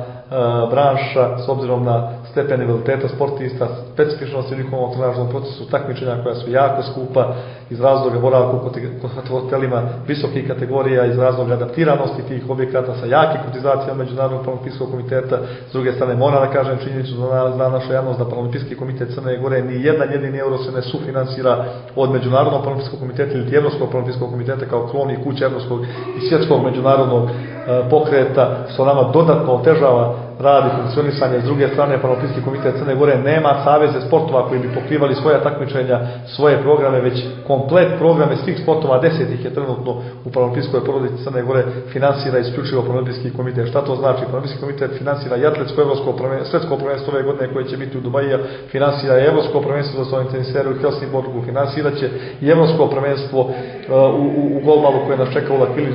branša s obzirom na stepen invaliditeta sportista, specifičnosti u njihovom trenažnom procesu, takmičenja koja su jako skupa iz razloga boravka u hotelima visokih kategorija, iz razloga adaptiranosti tih objekata sa jakim kotizacijama Međunarodnog paraolimpijskog komiteta. S druge strane moram da kažem činjenicu da zna naša javnost da Paraolimpijski komitet Crne Gore ni jedan jedini euro se ne sufinansira od Međunarodnog paraolimpijskog komiteta ili Evropskog paraolimpijskog komiteta kao krovni kuća Evropskog i svjetskog međunarodnog pokreta, što nama dodatno otežava rad i funkcionisanje. S druge strane, Paraolimpijski komitet Crne Gore nema saveze sportova koji bi pokrivali svoja takmičenja, svoje programe, već komplet programe svih sportova, deset ih je trenutno u Paraolimpijskoj porodici Crne Gore, finansira isključivo Paraolimpijski komitet. Šta to znači? Paraolimpijski komitet finansira i atletsko evropsko svjetsko prvenstvo ove godine koje će biti u Dubaju, finansira i evropsko prvenstvo za svojim teniseru u Helsingborgu, finansiraće i evropsko prvenstvo uh, u, u, u golbalu koje nas čeka u Lakvili,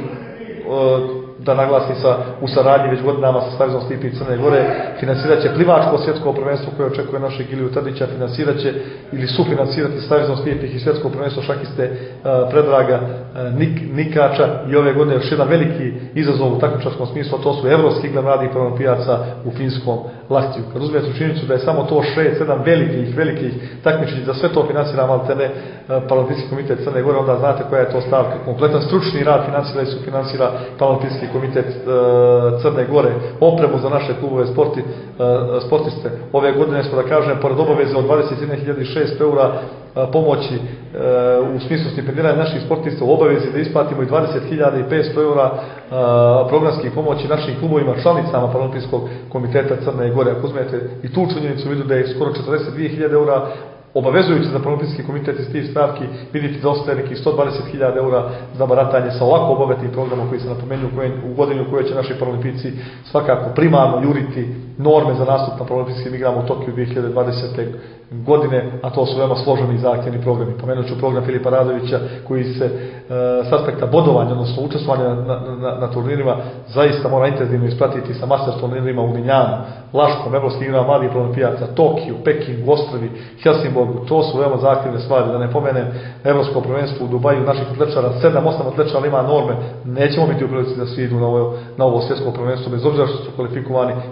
uh, da naglasim sa, u saradnji već godinama sa Savezom slijepih Crne Gore, financirat će plivačko svjetsko prvenstvo koje očekuje našeg Iliju Tadića, financirat će ili sufinancirati Savezom slijepih i svjetsko prvenstvo šakiste uh, Predraga uh, Nik, Nikača i ove godine još jedan veliki izazov u takmičarskom smislu, a to su evropski igle mladih paraolimpijaca u finskom Lahtiju. Kad uzmete u činjenicu da je samo to šest sedam velikih, velikih takmičenja, za sve to finansira maltene uh, Paraolimpijski komitet Crne Gore, onda znate koja je to stavka. Kompletan stručni rad finansira i sufinansira Paraolimpijski komitet uh, Crne Gore, opremu za naše klubove sporti, uh, sportiste. Ove godine smo, da kažem, pored obaveze od dvadeset jedne hiljade šesto eura uh, pomoći uh, u smislu stipendiranja naših sportista, u obavezi da isplatimo i dvadeset hiljada petsto eura uh, programskih pomoći našim klubovima, članicama Paraolimpijskog komiteta Crne Gore. Ako uzmete i tu činjenicu, vidu da je skoro četrdeset dvije hiljade eura obavezujući za Paraolimpijski komitet iz tih stavki, vidite da ostaje nekih sto dvadeset hiljada eura za baratanje sa ovako obogatim programom koji se napomenuo u godinu u kojoj će naši paraolimpijci svakako primarno juriti norme za nastup na Paraolimpijskim igrama u Tokiju dvije hiljade dvadesete godine, a to su veoma složeni i zahtjevni programi. Pomenut ću program Filipa Radovića koji se e, s aspekta bodovanja, odnosno učestvovanja na, na, na, na turnirima, zaista mora intenzivno ispratiti sa master turnirima u Minjanu, Laškom, Evropskim igrama mladih paraolimpijaca, Tokiju, Pekingu, Ostravi, Helsingborgu. To su veoma zahtjevne stvari. Da ne pomenem Evropsko prvenstvo u Dubaju naših atlečara, sedam osam atlečara ima norme, nećemo biti u prilici da svi idu na ovo, na ovo svjetsko prvenstvo, bez obzira što su kvalifikovani, iz razloga što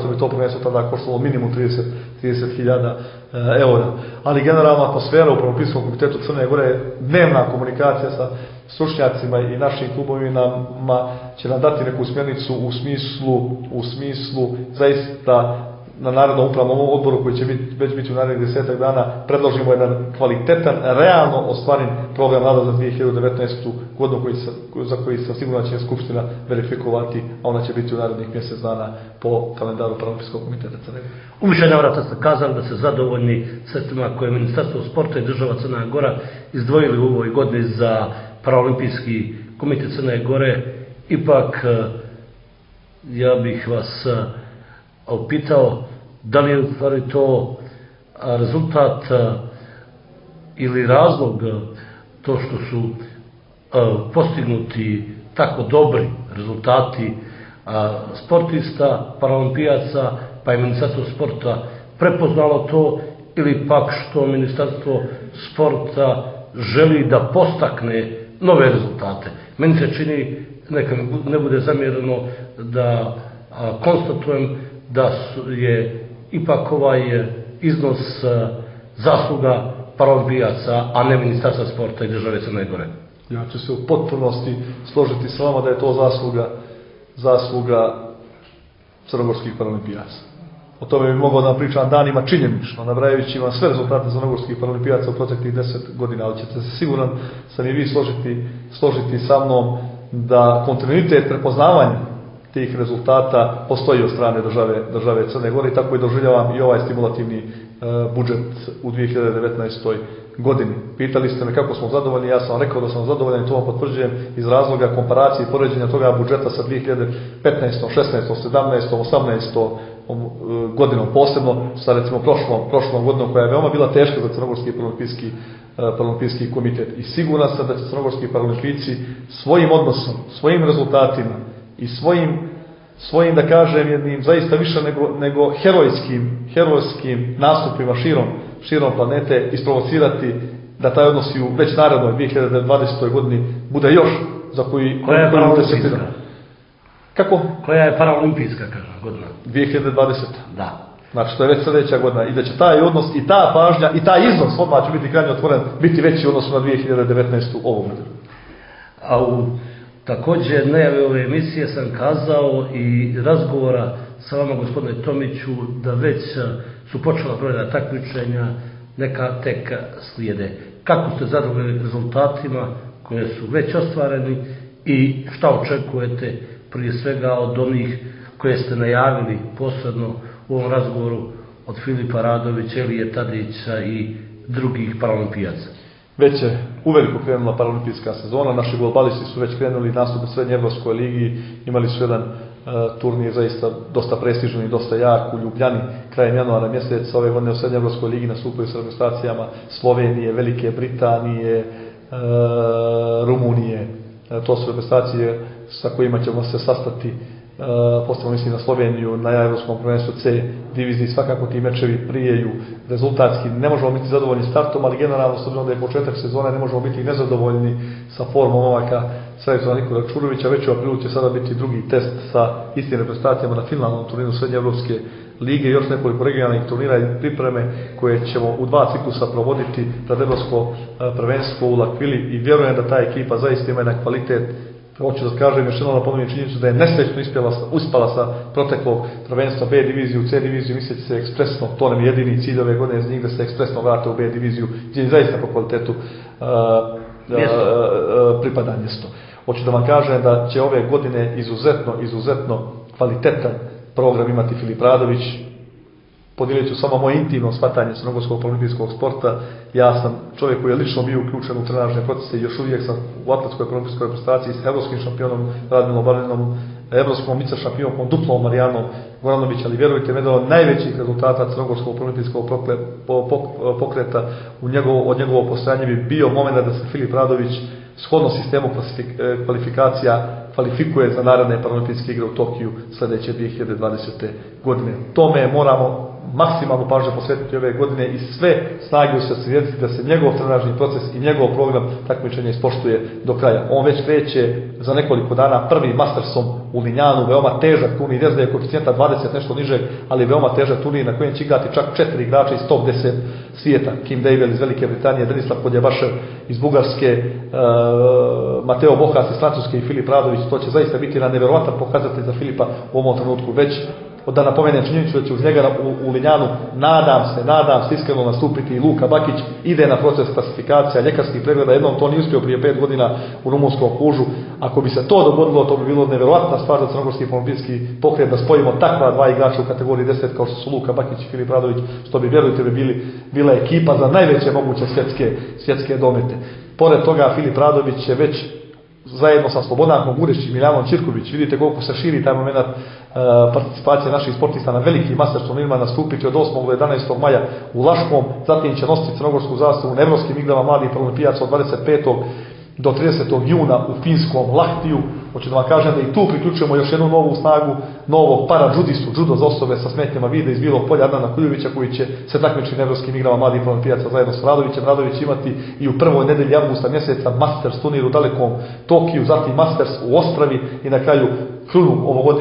što bi to prvenstvo tada koštalo minimum trideset hiljada eura. Ali generalna atmosfera u Paraolimpijskom komitetu Crne Gore, dnevna komunikacija sa stručnjacima i našim klubovima će nam dati neku smjernicu u smislu, u smislu zaista na narednom upravnom odboru koji će biti, već biti u narednih desetak dana, predložimo jedan kvalitetan, realno ostvaren program rada za dvije hiljade devetnaestu godinu koji sa, za koji sam sigurno će Skupština verifikovati, a ona će biti u narednih mjesec dana po kalendaru Paraolimpijskog komiteta Crne Gore. U više navrata ste kazali da se zadovoljni sredstvima koje je Ministarstvo sporta i država Crna Gora izdvojili u ovoj godini za Paraolimpijski komitet Crne Gore. Ipak ja bih vas upitao da li je u stvari to rezultat ili razlog to što su postignuti tako dobri rezultati sportista, paraolimpijaca, pa i Ministarstvo sporta prepoznalo to, ili pak što Ministarstvo sporta želi da postakne nove rezultate. Meni se čini, neka ne bude zamjereno, da konstatujem da je ipak ovaj iznos zasluga paraolimpijaca, a ne Ministarstva sporta i države Crne Gore. Ja ću se u potpunosti složiti s vama da je to zasluga, zasluga crnogorskih paraolimpijaca. O tome bi mogao da pričam danima činjenično, nabrajajući vam sve rezultate crnogorskih paraolimpijaca u proteklih deset godina, ali ćete se siguran sam i vi složiti, složiti sa mnom da kontinuitet prepoznavanja tih rezultata postoji od strane države, države Crne Gore, i tako i doživljavam i ovaj stimulativni uh, budžet u dvije hiljade devetnaestoj godini. Pitali ste me kako smo zadovoljni, ja sam rekao da sam zadovoljan i to vam potvrđujem iz razloga komparacije i poređenja toga budžeta sa dvije hiljade petnaestom, šesnaestom, sedamnaestom, osamnaestom godinom, posebno sa recimo prošlom, prošlom godinom koja je veoma bila teška za Crnogorski paraolimpijski, paraolimpijski komitet. I siguran sam da će Crnogorski paraolimpijci svojim odnosom, svojim rezultatima i svojim, svojim da kažem, jednim zaista više nego, nego herojskim, herojskim nastupima širom, širom planete isprovocirati da taj odnos i u već narednoj dvije hiljade dvadesetoj godini bude još za koji... Koja je paraolimpijska? Kako? Koja je paraolimpijska, kažem, godina? dvije hiljade dvadeseta. Da. Znači, to je već sljedeća godina i da će taj odnos i ta pažnja i taj iznos, odmah će biti krajnje otvoren, biti veći odnos na dvije hiljade devetnaestu ovu godinu. A u također najave ove emisije sam kazao i razgovora sa vama, gospodine Tomiću, da već su počela brojna takmičenja, neka tek slijede. Kako ste zadovoljni rezultatima koje su već ostvareni i šta očekujete prije svega od onih koje ste najavili posebno u ovom razgovoru od Filipa Radovića, Elije Tadića i drugih paraolimpijaca? Već je uveliko krenula paraolimpijska sezona, naši globalisti su već krenuli nastup u Srednjeevropskoj ligi, imali su jedan uh, turnir zaista dosta prestižan i dosta jak u Ljubljani krajem januara mjeseca ove godine u Srednjeevropskoj ligi nastupaju s reprezentacijama Slovenije, Velike Britanije, uh, Rumunije. Uh, to su reprezentacije sa kojima ćemo se sastati. Uh, posebno mislim na Sloveniju, na Evropskom prvenstvu C diviziji, svakako ti mečevi prijeju rezultatski. Ne možemo biti zadovoljni startom, ali generalno s obzirom da je početak sezone ne možemo biti nezadovoljni sa formom ovaka selektora Nikola Čurovića. Već u aprilu će sada biti drugi test sa istim reprezentacijama na finalnom turniru Srednjeevropske lige, još nekoliko regionalnih turnira i pripreme koje ćemo u dva ciklusa provoditi pred Evropsko prvenstvo u Lakvili, i vjerujem da ta ekipa zaista ima jedan kvalitet. Hoću da kažem još jednom, napomenujem činjenicu da je nesrećno ispala, uspala sa proteklog prvenstva B diviziju u C diviziju, misleći se ekspresno, to nam je jedini cilj ove godine za njih, da se ekspresno vrate u B diviziju, gdje je zaista po kvalitetu uh, uh, uh, pripada mjesto. Hoću da vam kažem da će ove godine izuzetno, izuzetno kvalitetan program imati Filip Radović. Podijelit ću samo moje intimno shvatanje crnogorskog paraolimpijskog sporta. Ja sam čovjek koji je lično bio uključen u trenažne procese i još uvijek sam u atletskoj paraolimpijskoj reprezentaciji s evropskim šampionom Radmilom Barinom, evropskom vice šampionom duplom Marijanom Goranović, ali vjerujte me da od najvećih rezultata crnogorskog paraolimpijskog pokreta u njegovo, od njegovog postojanja bi bio moment da se Filip Radović shodno sistemu kvalifikacija kvalifikuje za naredne paraolimpijske igre u Tokiju sljedeće dvije hiljade dvadesete godine. Tome moramo maksimalnu pažnju posvetiti ove godine i sve snage usredsrediti da se njegov trenažni proces i njegov program takmičenja ispoštuje do kraja. On već kreće za nekoliko dana prvi Mastersom u Linjanu, veoma težak turnir, ne znam je koeficijenta dvadeset nešto nižeg, ali veoma težak turnir na kojem će igrati čak četiri igrača iz top deset svijeta. Kim Dejvel iz Velike Britanije, Denislav Podjebašev iz Bugarske, uh, Mateo Bohas iz Francuske i Filip Radović. To će zaista biti na nevjerovatan pokazatelj za Filipa u ovom trenutku. Već da napomenem činjenicu da će uz njega u, u Linjanu, nadam se, nadam se iskreno nastupiti i Luka Bakić, ide na proces klasifikacija, ljekarskih pregleda, jednom to nije uspio prije pet godina u rumunskom Kužu. Ako bi se to dogodilo, to bi bilo nevjerovatna stvar za crnogorski olimpijski pokret da spojimo takva dva igrača u kategoriji deset kao što su Luka Bakić i Filip Radović, što bi, vjerujte, bi bili, bila ekipa za najveće moguće svjetske, svjetske domete. Pored toga, Filip Radović je već zajedno sa Slobodankom Urešić i Miljanom Čirković, vidite koliko se širi taj moment uh, participacije naših sportista na velikim master turnirima, nastupiti od osmog do jedanaestog maja u Laškom, zatim će nositi crnogorsku zastavu na evropskim igrama mladih paraolimpijaca od dvadeset petog do tridesetog juna u finskom Lahtiju. Hoću da vam kažem da i tu priključujemo još jednu novu snagu, novog para-džudistu, džudo za osobe sa smetnjama vida iz Bilog polja, Adnana Kuljovića, koji će se takmičiti na evropskim igrama mladih paraolimpijaca zajedno s Radovićem. Radović imati i u prvoj nedelji avgusta mjeseca Masters turnir u dalekom Tokiju, zatim Masters u Ostravi i na kraju krunu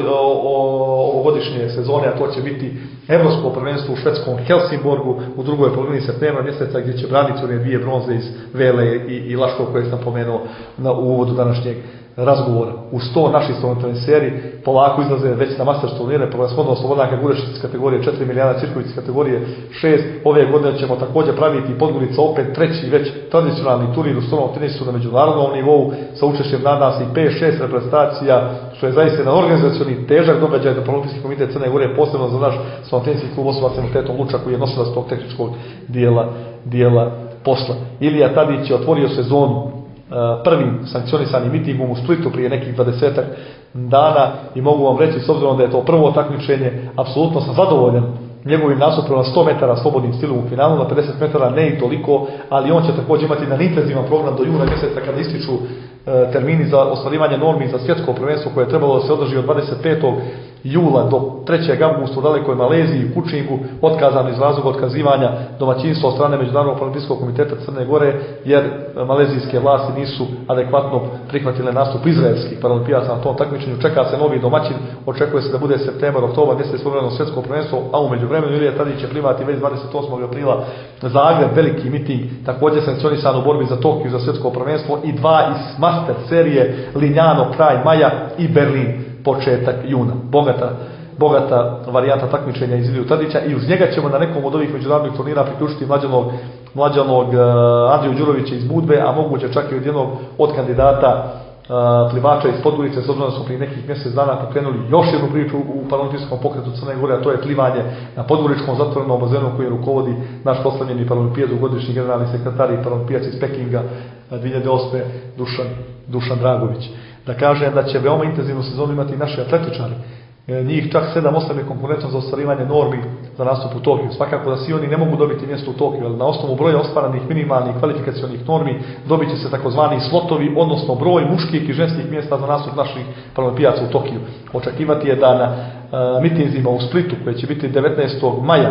ovogodišnje sezone, a to će biti evropsko prvenstvo u švedskom Helsingborgu u drugoj polovini septembra mjeseca, gdje će braniti one dvije bronze iz Vele i, i Laškog koje sam pomenuo na, u uvodu današnjeg razgovora. Uz to naši teniseri polako izlaze već na Masters turnire, prvenstveno Slobodanka Gurešić iz kategorije četiri, Milijana Čirković iz kategorije šest. Ove godine ćemo također praviti Podgorica opet treći već tradicionalni turnir u stolnom tenisu na međunarodnom nivou sa učešćem nadam se i pet šest reprezentacija, što je zaista jedan organizacioni težak događaj za Paraolimpijski komitet Crne Gore, posebno za naš stolnom teniski klub osoba s invaliditetom Luča, koji je nosilac tog tehničkog dijela, dijela posla. Ilija Tadić je otvorio sezonu prvim sankcionisanim mitingom u Splitu prije nekih dvadesetak dana i mogu vam reći, s obzirom da je to prvo takmičenje, apsolutno sam zadovoljan njegovim nastupom na sto metara slobodnim stilom u finalu, na pedeset metara ne i toliko, ali on će također imati jedan intenzivan program do juna mjeseca kada ističu e, termini za ostvarivanje normi za svjetsko prvenstvo koje je trebalo da se održi od dvadeset petog jula do trećeg avgusta u dalekoj Maleziji i Kučingu, otkazan iz razloga otkazivanja domaćinstva od strane Međunarodnog paraolimpijskog komiteta Crne Gore, jer malezijske vlasti nisu adekvatno prihvatile nastup izraelskih paraolimpijaca na tom takmičenju. Čeka se novi domaćin, očekuje se da bude septembar, oktobar, mjesec službeno svjetsko prvenstvo, a u međuvremenu Ilija Tadić će primati već dvadeset osmog aprila Zagreb, veliki miting, također sankcionisan u borbi za Tokiju za svjetsko prvenstvo, i dva iz Master serije, Linjano kraj maja i Berlin početak juna. Bogata, bogata varijanta takmičenja iz Iliju Tadića, i uz njega ćemo na nekom od ovih međunarodnih turnira priključiti mlađanog, mlađanog uh, Andriju Đurovića iz Budve, a moguće čak i od jednog od kandidata uh, plivača iz Podgorice, s obzirom da smo prije nekih mjesec dana pokrenuli još jednu priču u paraolimpijskom pokretu Crne Gore, a to je plivanje na podgoričkom zatvorenom bazenu koji rukovodi naš proslavljeni paraolimpijac, dugogodišnji generalni sekretar i paraolimpijac iz Pekinga dvije hiljade osme Dušan, Dušan Dragović. Da kažem da će veoma intenzivnu sezonu imati i naši atletičari. Njih čak sedam osam je konkurentno za ostvarivanje normi za nastup u Tokiju. Svakako da svi oni ne mogu dobiti mjesto u Tokiju, ali na osnovu broja ostvarenih minimalnih kvalifikacionih normi dobit će se takozvani slotovi, odnosno broj muških i ženskih mjesta za nastup naših paraolimpijaca u Tokiju. Očekivati je da na uh, mitinzima u Splitu, koje će biti devetnaestog maja,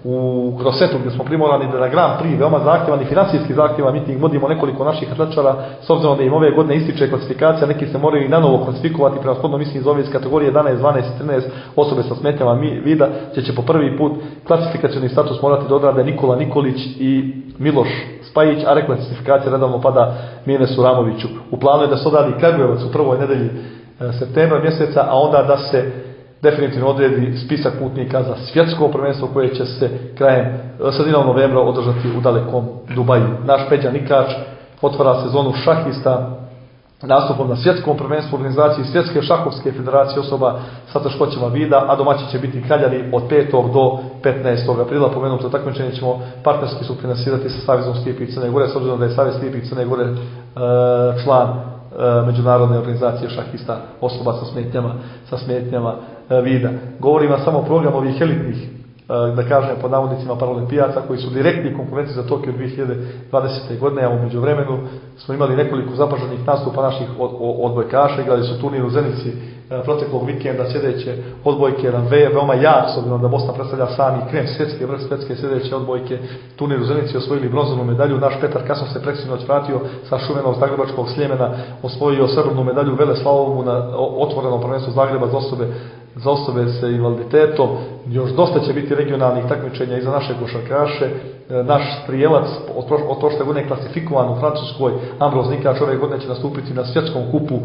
u Grosetu, gdje smo primorani da na Grand Prix, veoma zahtjevan i financijski zahtjevan miting, vodimo nekoliko naših atletičara, s obzirom da im ove godine ističe klasifikacija, neki se moraju i na novo klasifikovati, prema shodno mislim iz ove iz kategorije jedanaest, dvanaest i trinaest osobe sa smetnjama vida, će će po prvi put klasifikacioni status morati da odrade Nikola Nikolić i Miloš Spajić, a reklasifikacija redovno pada Minesu Ramoviću. U planu je da se odradi Kragujevac u prvoj nedelji e, septembra mjeseca, a onda da se definitivno odredi spisak putnika za svjetsko prvenstvo koje će se krajem sredinom novembra održati u dalekom Dubaju. Naš Peđa Nikač otvara sezonu šahista nastupom na svjetskom prvenstvu organizaciji Svjetske šahovske federacije osoba sa teškoćama vida, a domaći će biti Kraljani od petog do petnaestog aprila. Pomenuto takmičenje ćemo partnerski sufinansirati sa Savezom slijepih Crne Gore, s obzirom da je Savez slijepih Crne Gore član Međunarodne organizacije šahista osoba sa smetnjama, sa smetnjama vida. Govorim vam samo o programu ovih elitnih da kažem pod navodnicima paralimpijaca koji su direktni konkurenci za Tokio dvije hiljade dvadesete. godine, a u međuvremenu smo imali nekoliko zapaženih nastupa naših odbojkaša, igrali su turnir u Zenici proteklog vikenda, sljedeće odbojke nam veoma jak, s obzirom da Bosna predstavlja sami krem svjetske, vrh svjetske sljedeće odbojke, turnir u Zenici osvojili bronzanu medalju, naš Petar Kasov se preksinoć vratio sa Šumenog Zagrebačkog Sljemena, osvojio srebrnu medalju vele slalomu na otvorenom prvenstvu Zagreba za osobe za osobe sa invaliditetom. Još dosta će biti regionalnih takmičenja i za naše košarkaše. Naš strijelac od prošle godine klasifikovan u Francuskoj, Ambroz Nikač, ove godine će nastupiti na svjetskom kupu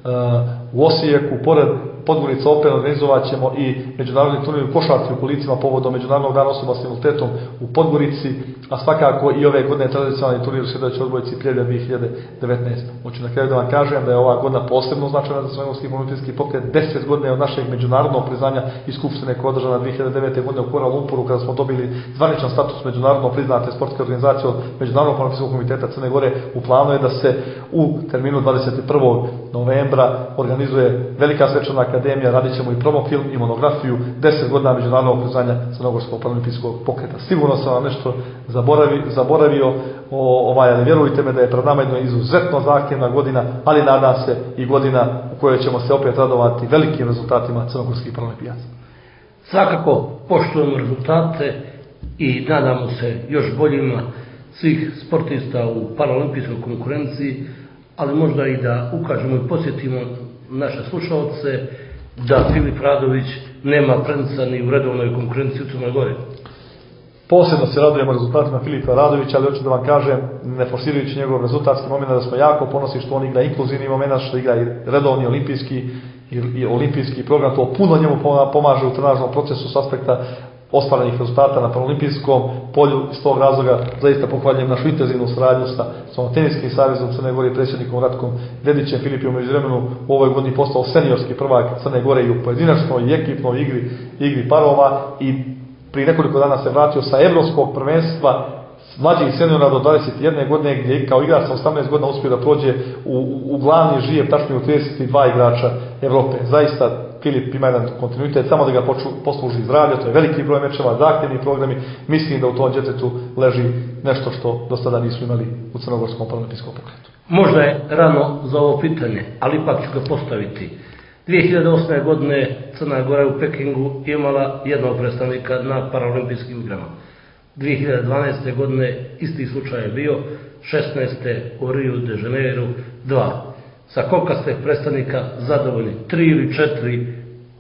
u Osijeku. Pored Podgorica Open organizovat ćemo i međunarodni turnir u košarci u Kolicima povodom Međunarodnog dana osoba s invaliditetom u Podgorici, a svakako i ove godine tradicionalni turnir u sljedećoj odbojci Pljevlja dvije hiljade devetnaeste. Hoću na kraju da vam kažem da je ova godina posebno značajna za Svemirski olimpijski pokret. deset godina je od našeg međunarodnog priznanja i skupštine koja je održana dvije hiljade devete. godine u Kuala Lumpuru, kada smo dobili zvaničan status međunarodno priznate sportske organizacije od Međunarodnog olimpijskog komiteta Crne Gore. U planu je da se u terminu dvadeset prvog novembra organizuje velika svečana akademija, radit ćemo i promofilm i monografiju deset godina međunarodnog priznanja Crnogorskog paraolimpijskog pokreta. Sigurno sam vam nešto zaboravio, zaboravio o, ovaj, ali vjerujte me da je pred nama jedna izuzetno zahtjevna godina, ali nadam se i godina u kojoj ćemo se opet radovati velikim rezultatima crnogorskih paraolimpijaca. Svakako poštujemo rezultate i nadamo se još boljima svih sportista u paraolimpijskoj konkurenciji, ali možda i da ukažemo i posjetimo naše slušalce da Filip Radović nema prvenstva ni u redovnoj konkurenciji u Crnoj Gori. Posebno se radujemo rezultatima Filipa Radovića, ali hoću da vam kažem, ne forsirajući njegov rezultatski moment, da smo jako ponosni što on igra inkluzivni moment, što igra i redovni olimpijski i, i olimpijski program. To puno njemu pomaže u trenažnom procesu s aspekta ostvarenih rezultata na paraolimpijskom polju. Iz tog razloga zaista pohvaljujem našu intenzivnu saradnju sa, sa teniskim savezom Crne Gore i predsjednikom Ratkom Dedićem. Filip je u međuvremenu u ovoj godini postao seniorski prvak Crne Gore i u pojedinačnoj i ekipnoj igri, igri parova i prije nekoliko dana se vratio sa evropskog prvenstva mlađih seniora do dvadeset jedne. godine, gdje kao igrač sa osamnaest godina uspio da prođe u, u, u glavni žijev, tačnije u trideset dva igrača Evrope. Zaista Filip ima jedan kontinuitet, samo da ga poču, posluži zdravlje, to je veliki broj mečeva, zahtjevni programi. Mislim da u tom djetetu leži nešto što do sada nismo imali u Crnogorskom paraolimpijskom pokretu. Možda je rano za ovo pitanje, ali ipak ću ga postaviti. dvije hiljade osme. godine Crna Gora u Pekingu imala jednog predstavnika na paraolimpijskim igrama. dvije hiljade dvanaeste. godine isti slučaj je bio, šesnaeste. u Rio de Janeiro dva. Sa koliko ste predstavnika zadovoljni? Tri ili četiri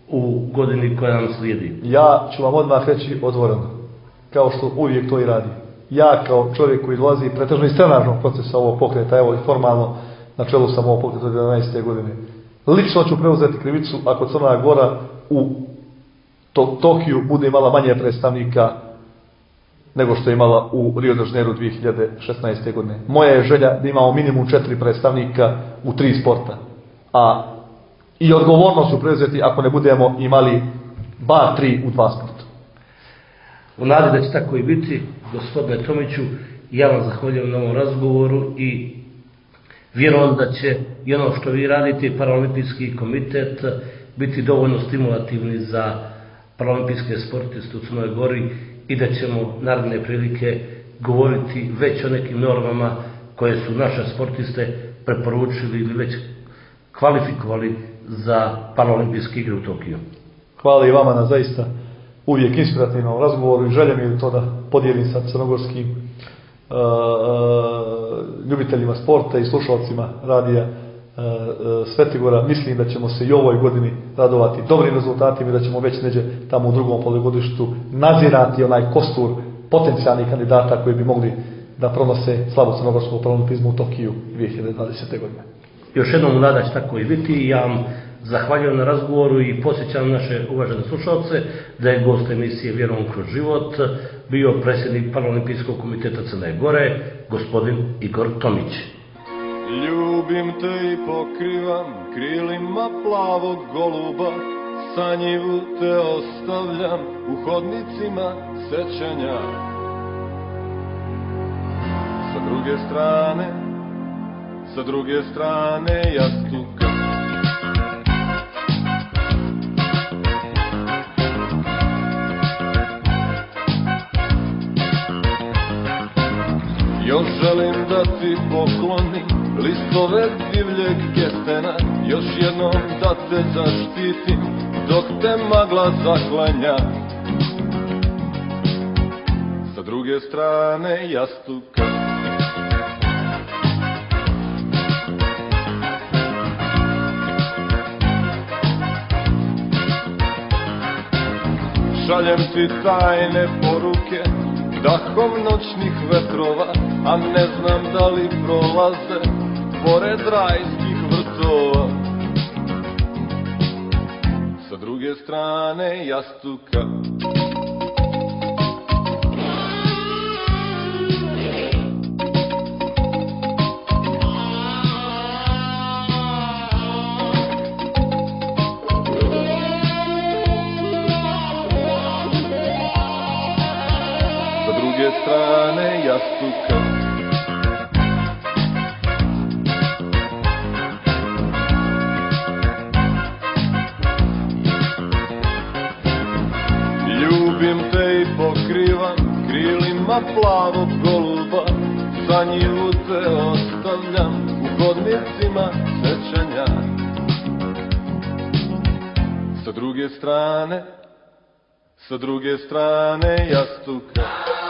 u godini koja nam slijedi? Ja ću vam odmah reći otvoreno, kao što uvijek to i radi. Ja kao čovjek koji dolazi pretežno iz trenažnog procesa ovog pokreta, evo i formalno na čelu sam ovog pokreta od jedanaeste. godine, lično ću preuzeti krivicu ako Crna Gora u to, Tokiju bude imala manje predstavnika nego što je imala u Rio de Janeiro dvije hiljade šesnaeste. godine. Moja je želja da imamo minimum četiri predstavnika u tri sporta. A i odgovornost ću preuzeti ako ne budemo imali bar tri u dva sporta. U nadi da će tako i biti, gospodine Tomiću, ja vam zahvaljujem na ovom razgovoru i vjerujem da će i ono što vi radite, paraolimpijski komitet, biti dovoljno stimulativni za paraolimpijske sportiste u Crnoj Gori i da ćemo naredne prilike govoriti već o nekim normama koje su naše sportiste preporučili ili već kvalifikovali za paraolimpijske igre u Tokiju. Hvala i vama na zaista uvijek inspirativnom razgovoru i želja mi je to da podijelim sa crnogorskim uh, uh, ljubiteljima sporta i slušalcima radija uh, uh, Svetigora. Mislim da ćemo se i ovoj godini radovati dobrim rezultatima i da ćemo već neđe tamo u drugom polugodištu nadzirati onaj kostur potencijalnih kandidata koji bi mogli da pronose slavu crnogorskog paraolimpizma u Tokiju dvije hiljade dvadesete. godine. Još jednom nada će tako i biti i ja vam zahvaljujem na razgovoru i posjećam naše uvažene slušalce da je gost emisije Vjerom kroz život bio predsjednik Paraolimpijskog komiteta Crne Gore, gospodin Igor Tomić. Ljubim te i pokrivam krilima plavog goluba, sanjivu te ostavljam u hodnicima sećanja. Sa druge strane, sa druge strane jaskinka, Još želim da ti poklonim listove divljeg kestena, još jednom da te zaštitim dok te magla zaklanja. Sa druge strane jastuka šaljem ti tajne poruke dahom noćnih vetrova, a ne znam da li prolaze pored rajskih vrtova. Sa druge strane jastuka strane jastuka ljubim te i pokrivam krilima plavog goluba, za njivu te ostavljam u hodnicima sećanja. Sa druge strane, sa druge strane jastuka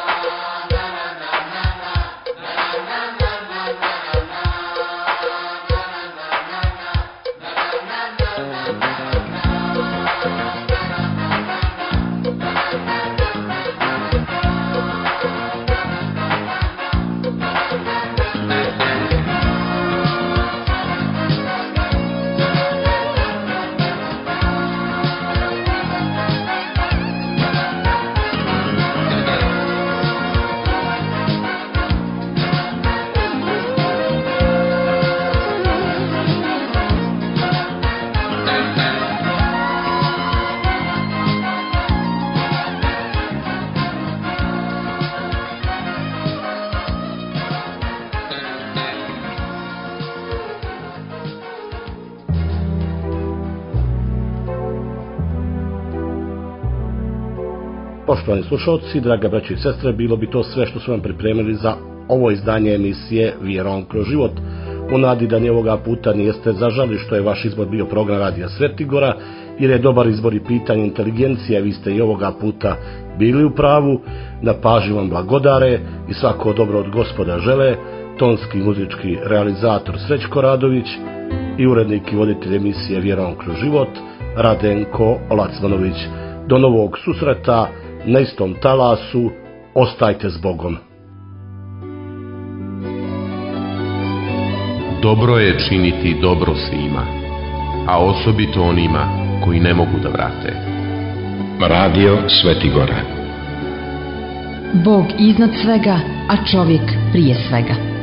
Poštovani slušalci, draga braćo i sestre, bilo bi to sve što smo vam pripremili za ovo izdanje emisije Vjerom kroz život. U nadi da ni ovoga puta nijeste zažali što je vaš izbor bio program Radija Svetigora, jer je dobar izbor i pitanje inteligencije, vi ste i ovoga puta bili u pravu. Na pažnji vam blagodare i svako dobro od Gospoda žele tonski muzički realizator Srećko Radović i urednik i voditelj emisije Vjerom kroz život Radenko Lacmanović. Do novog susreta na istom talasu, ostajte s Bogom. Dobro je činiti dobro svima, a osobito onima koji ne mogu da vrate. Radio Svetigora. Bog iznad svega, a čovjek prije svega.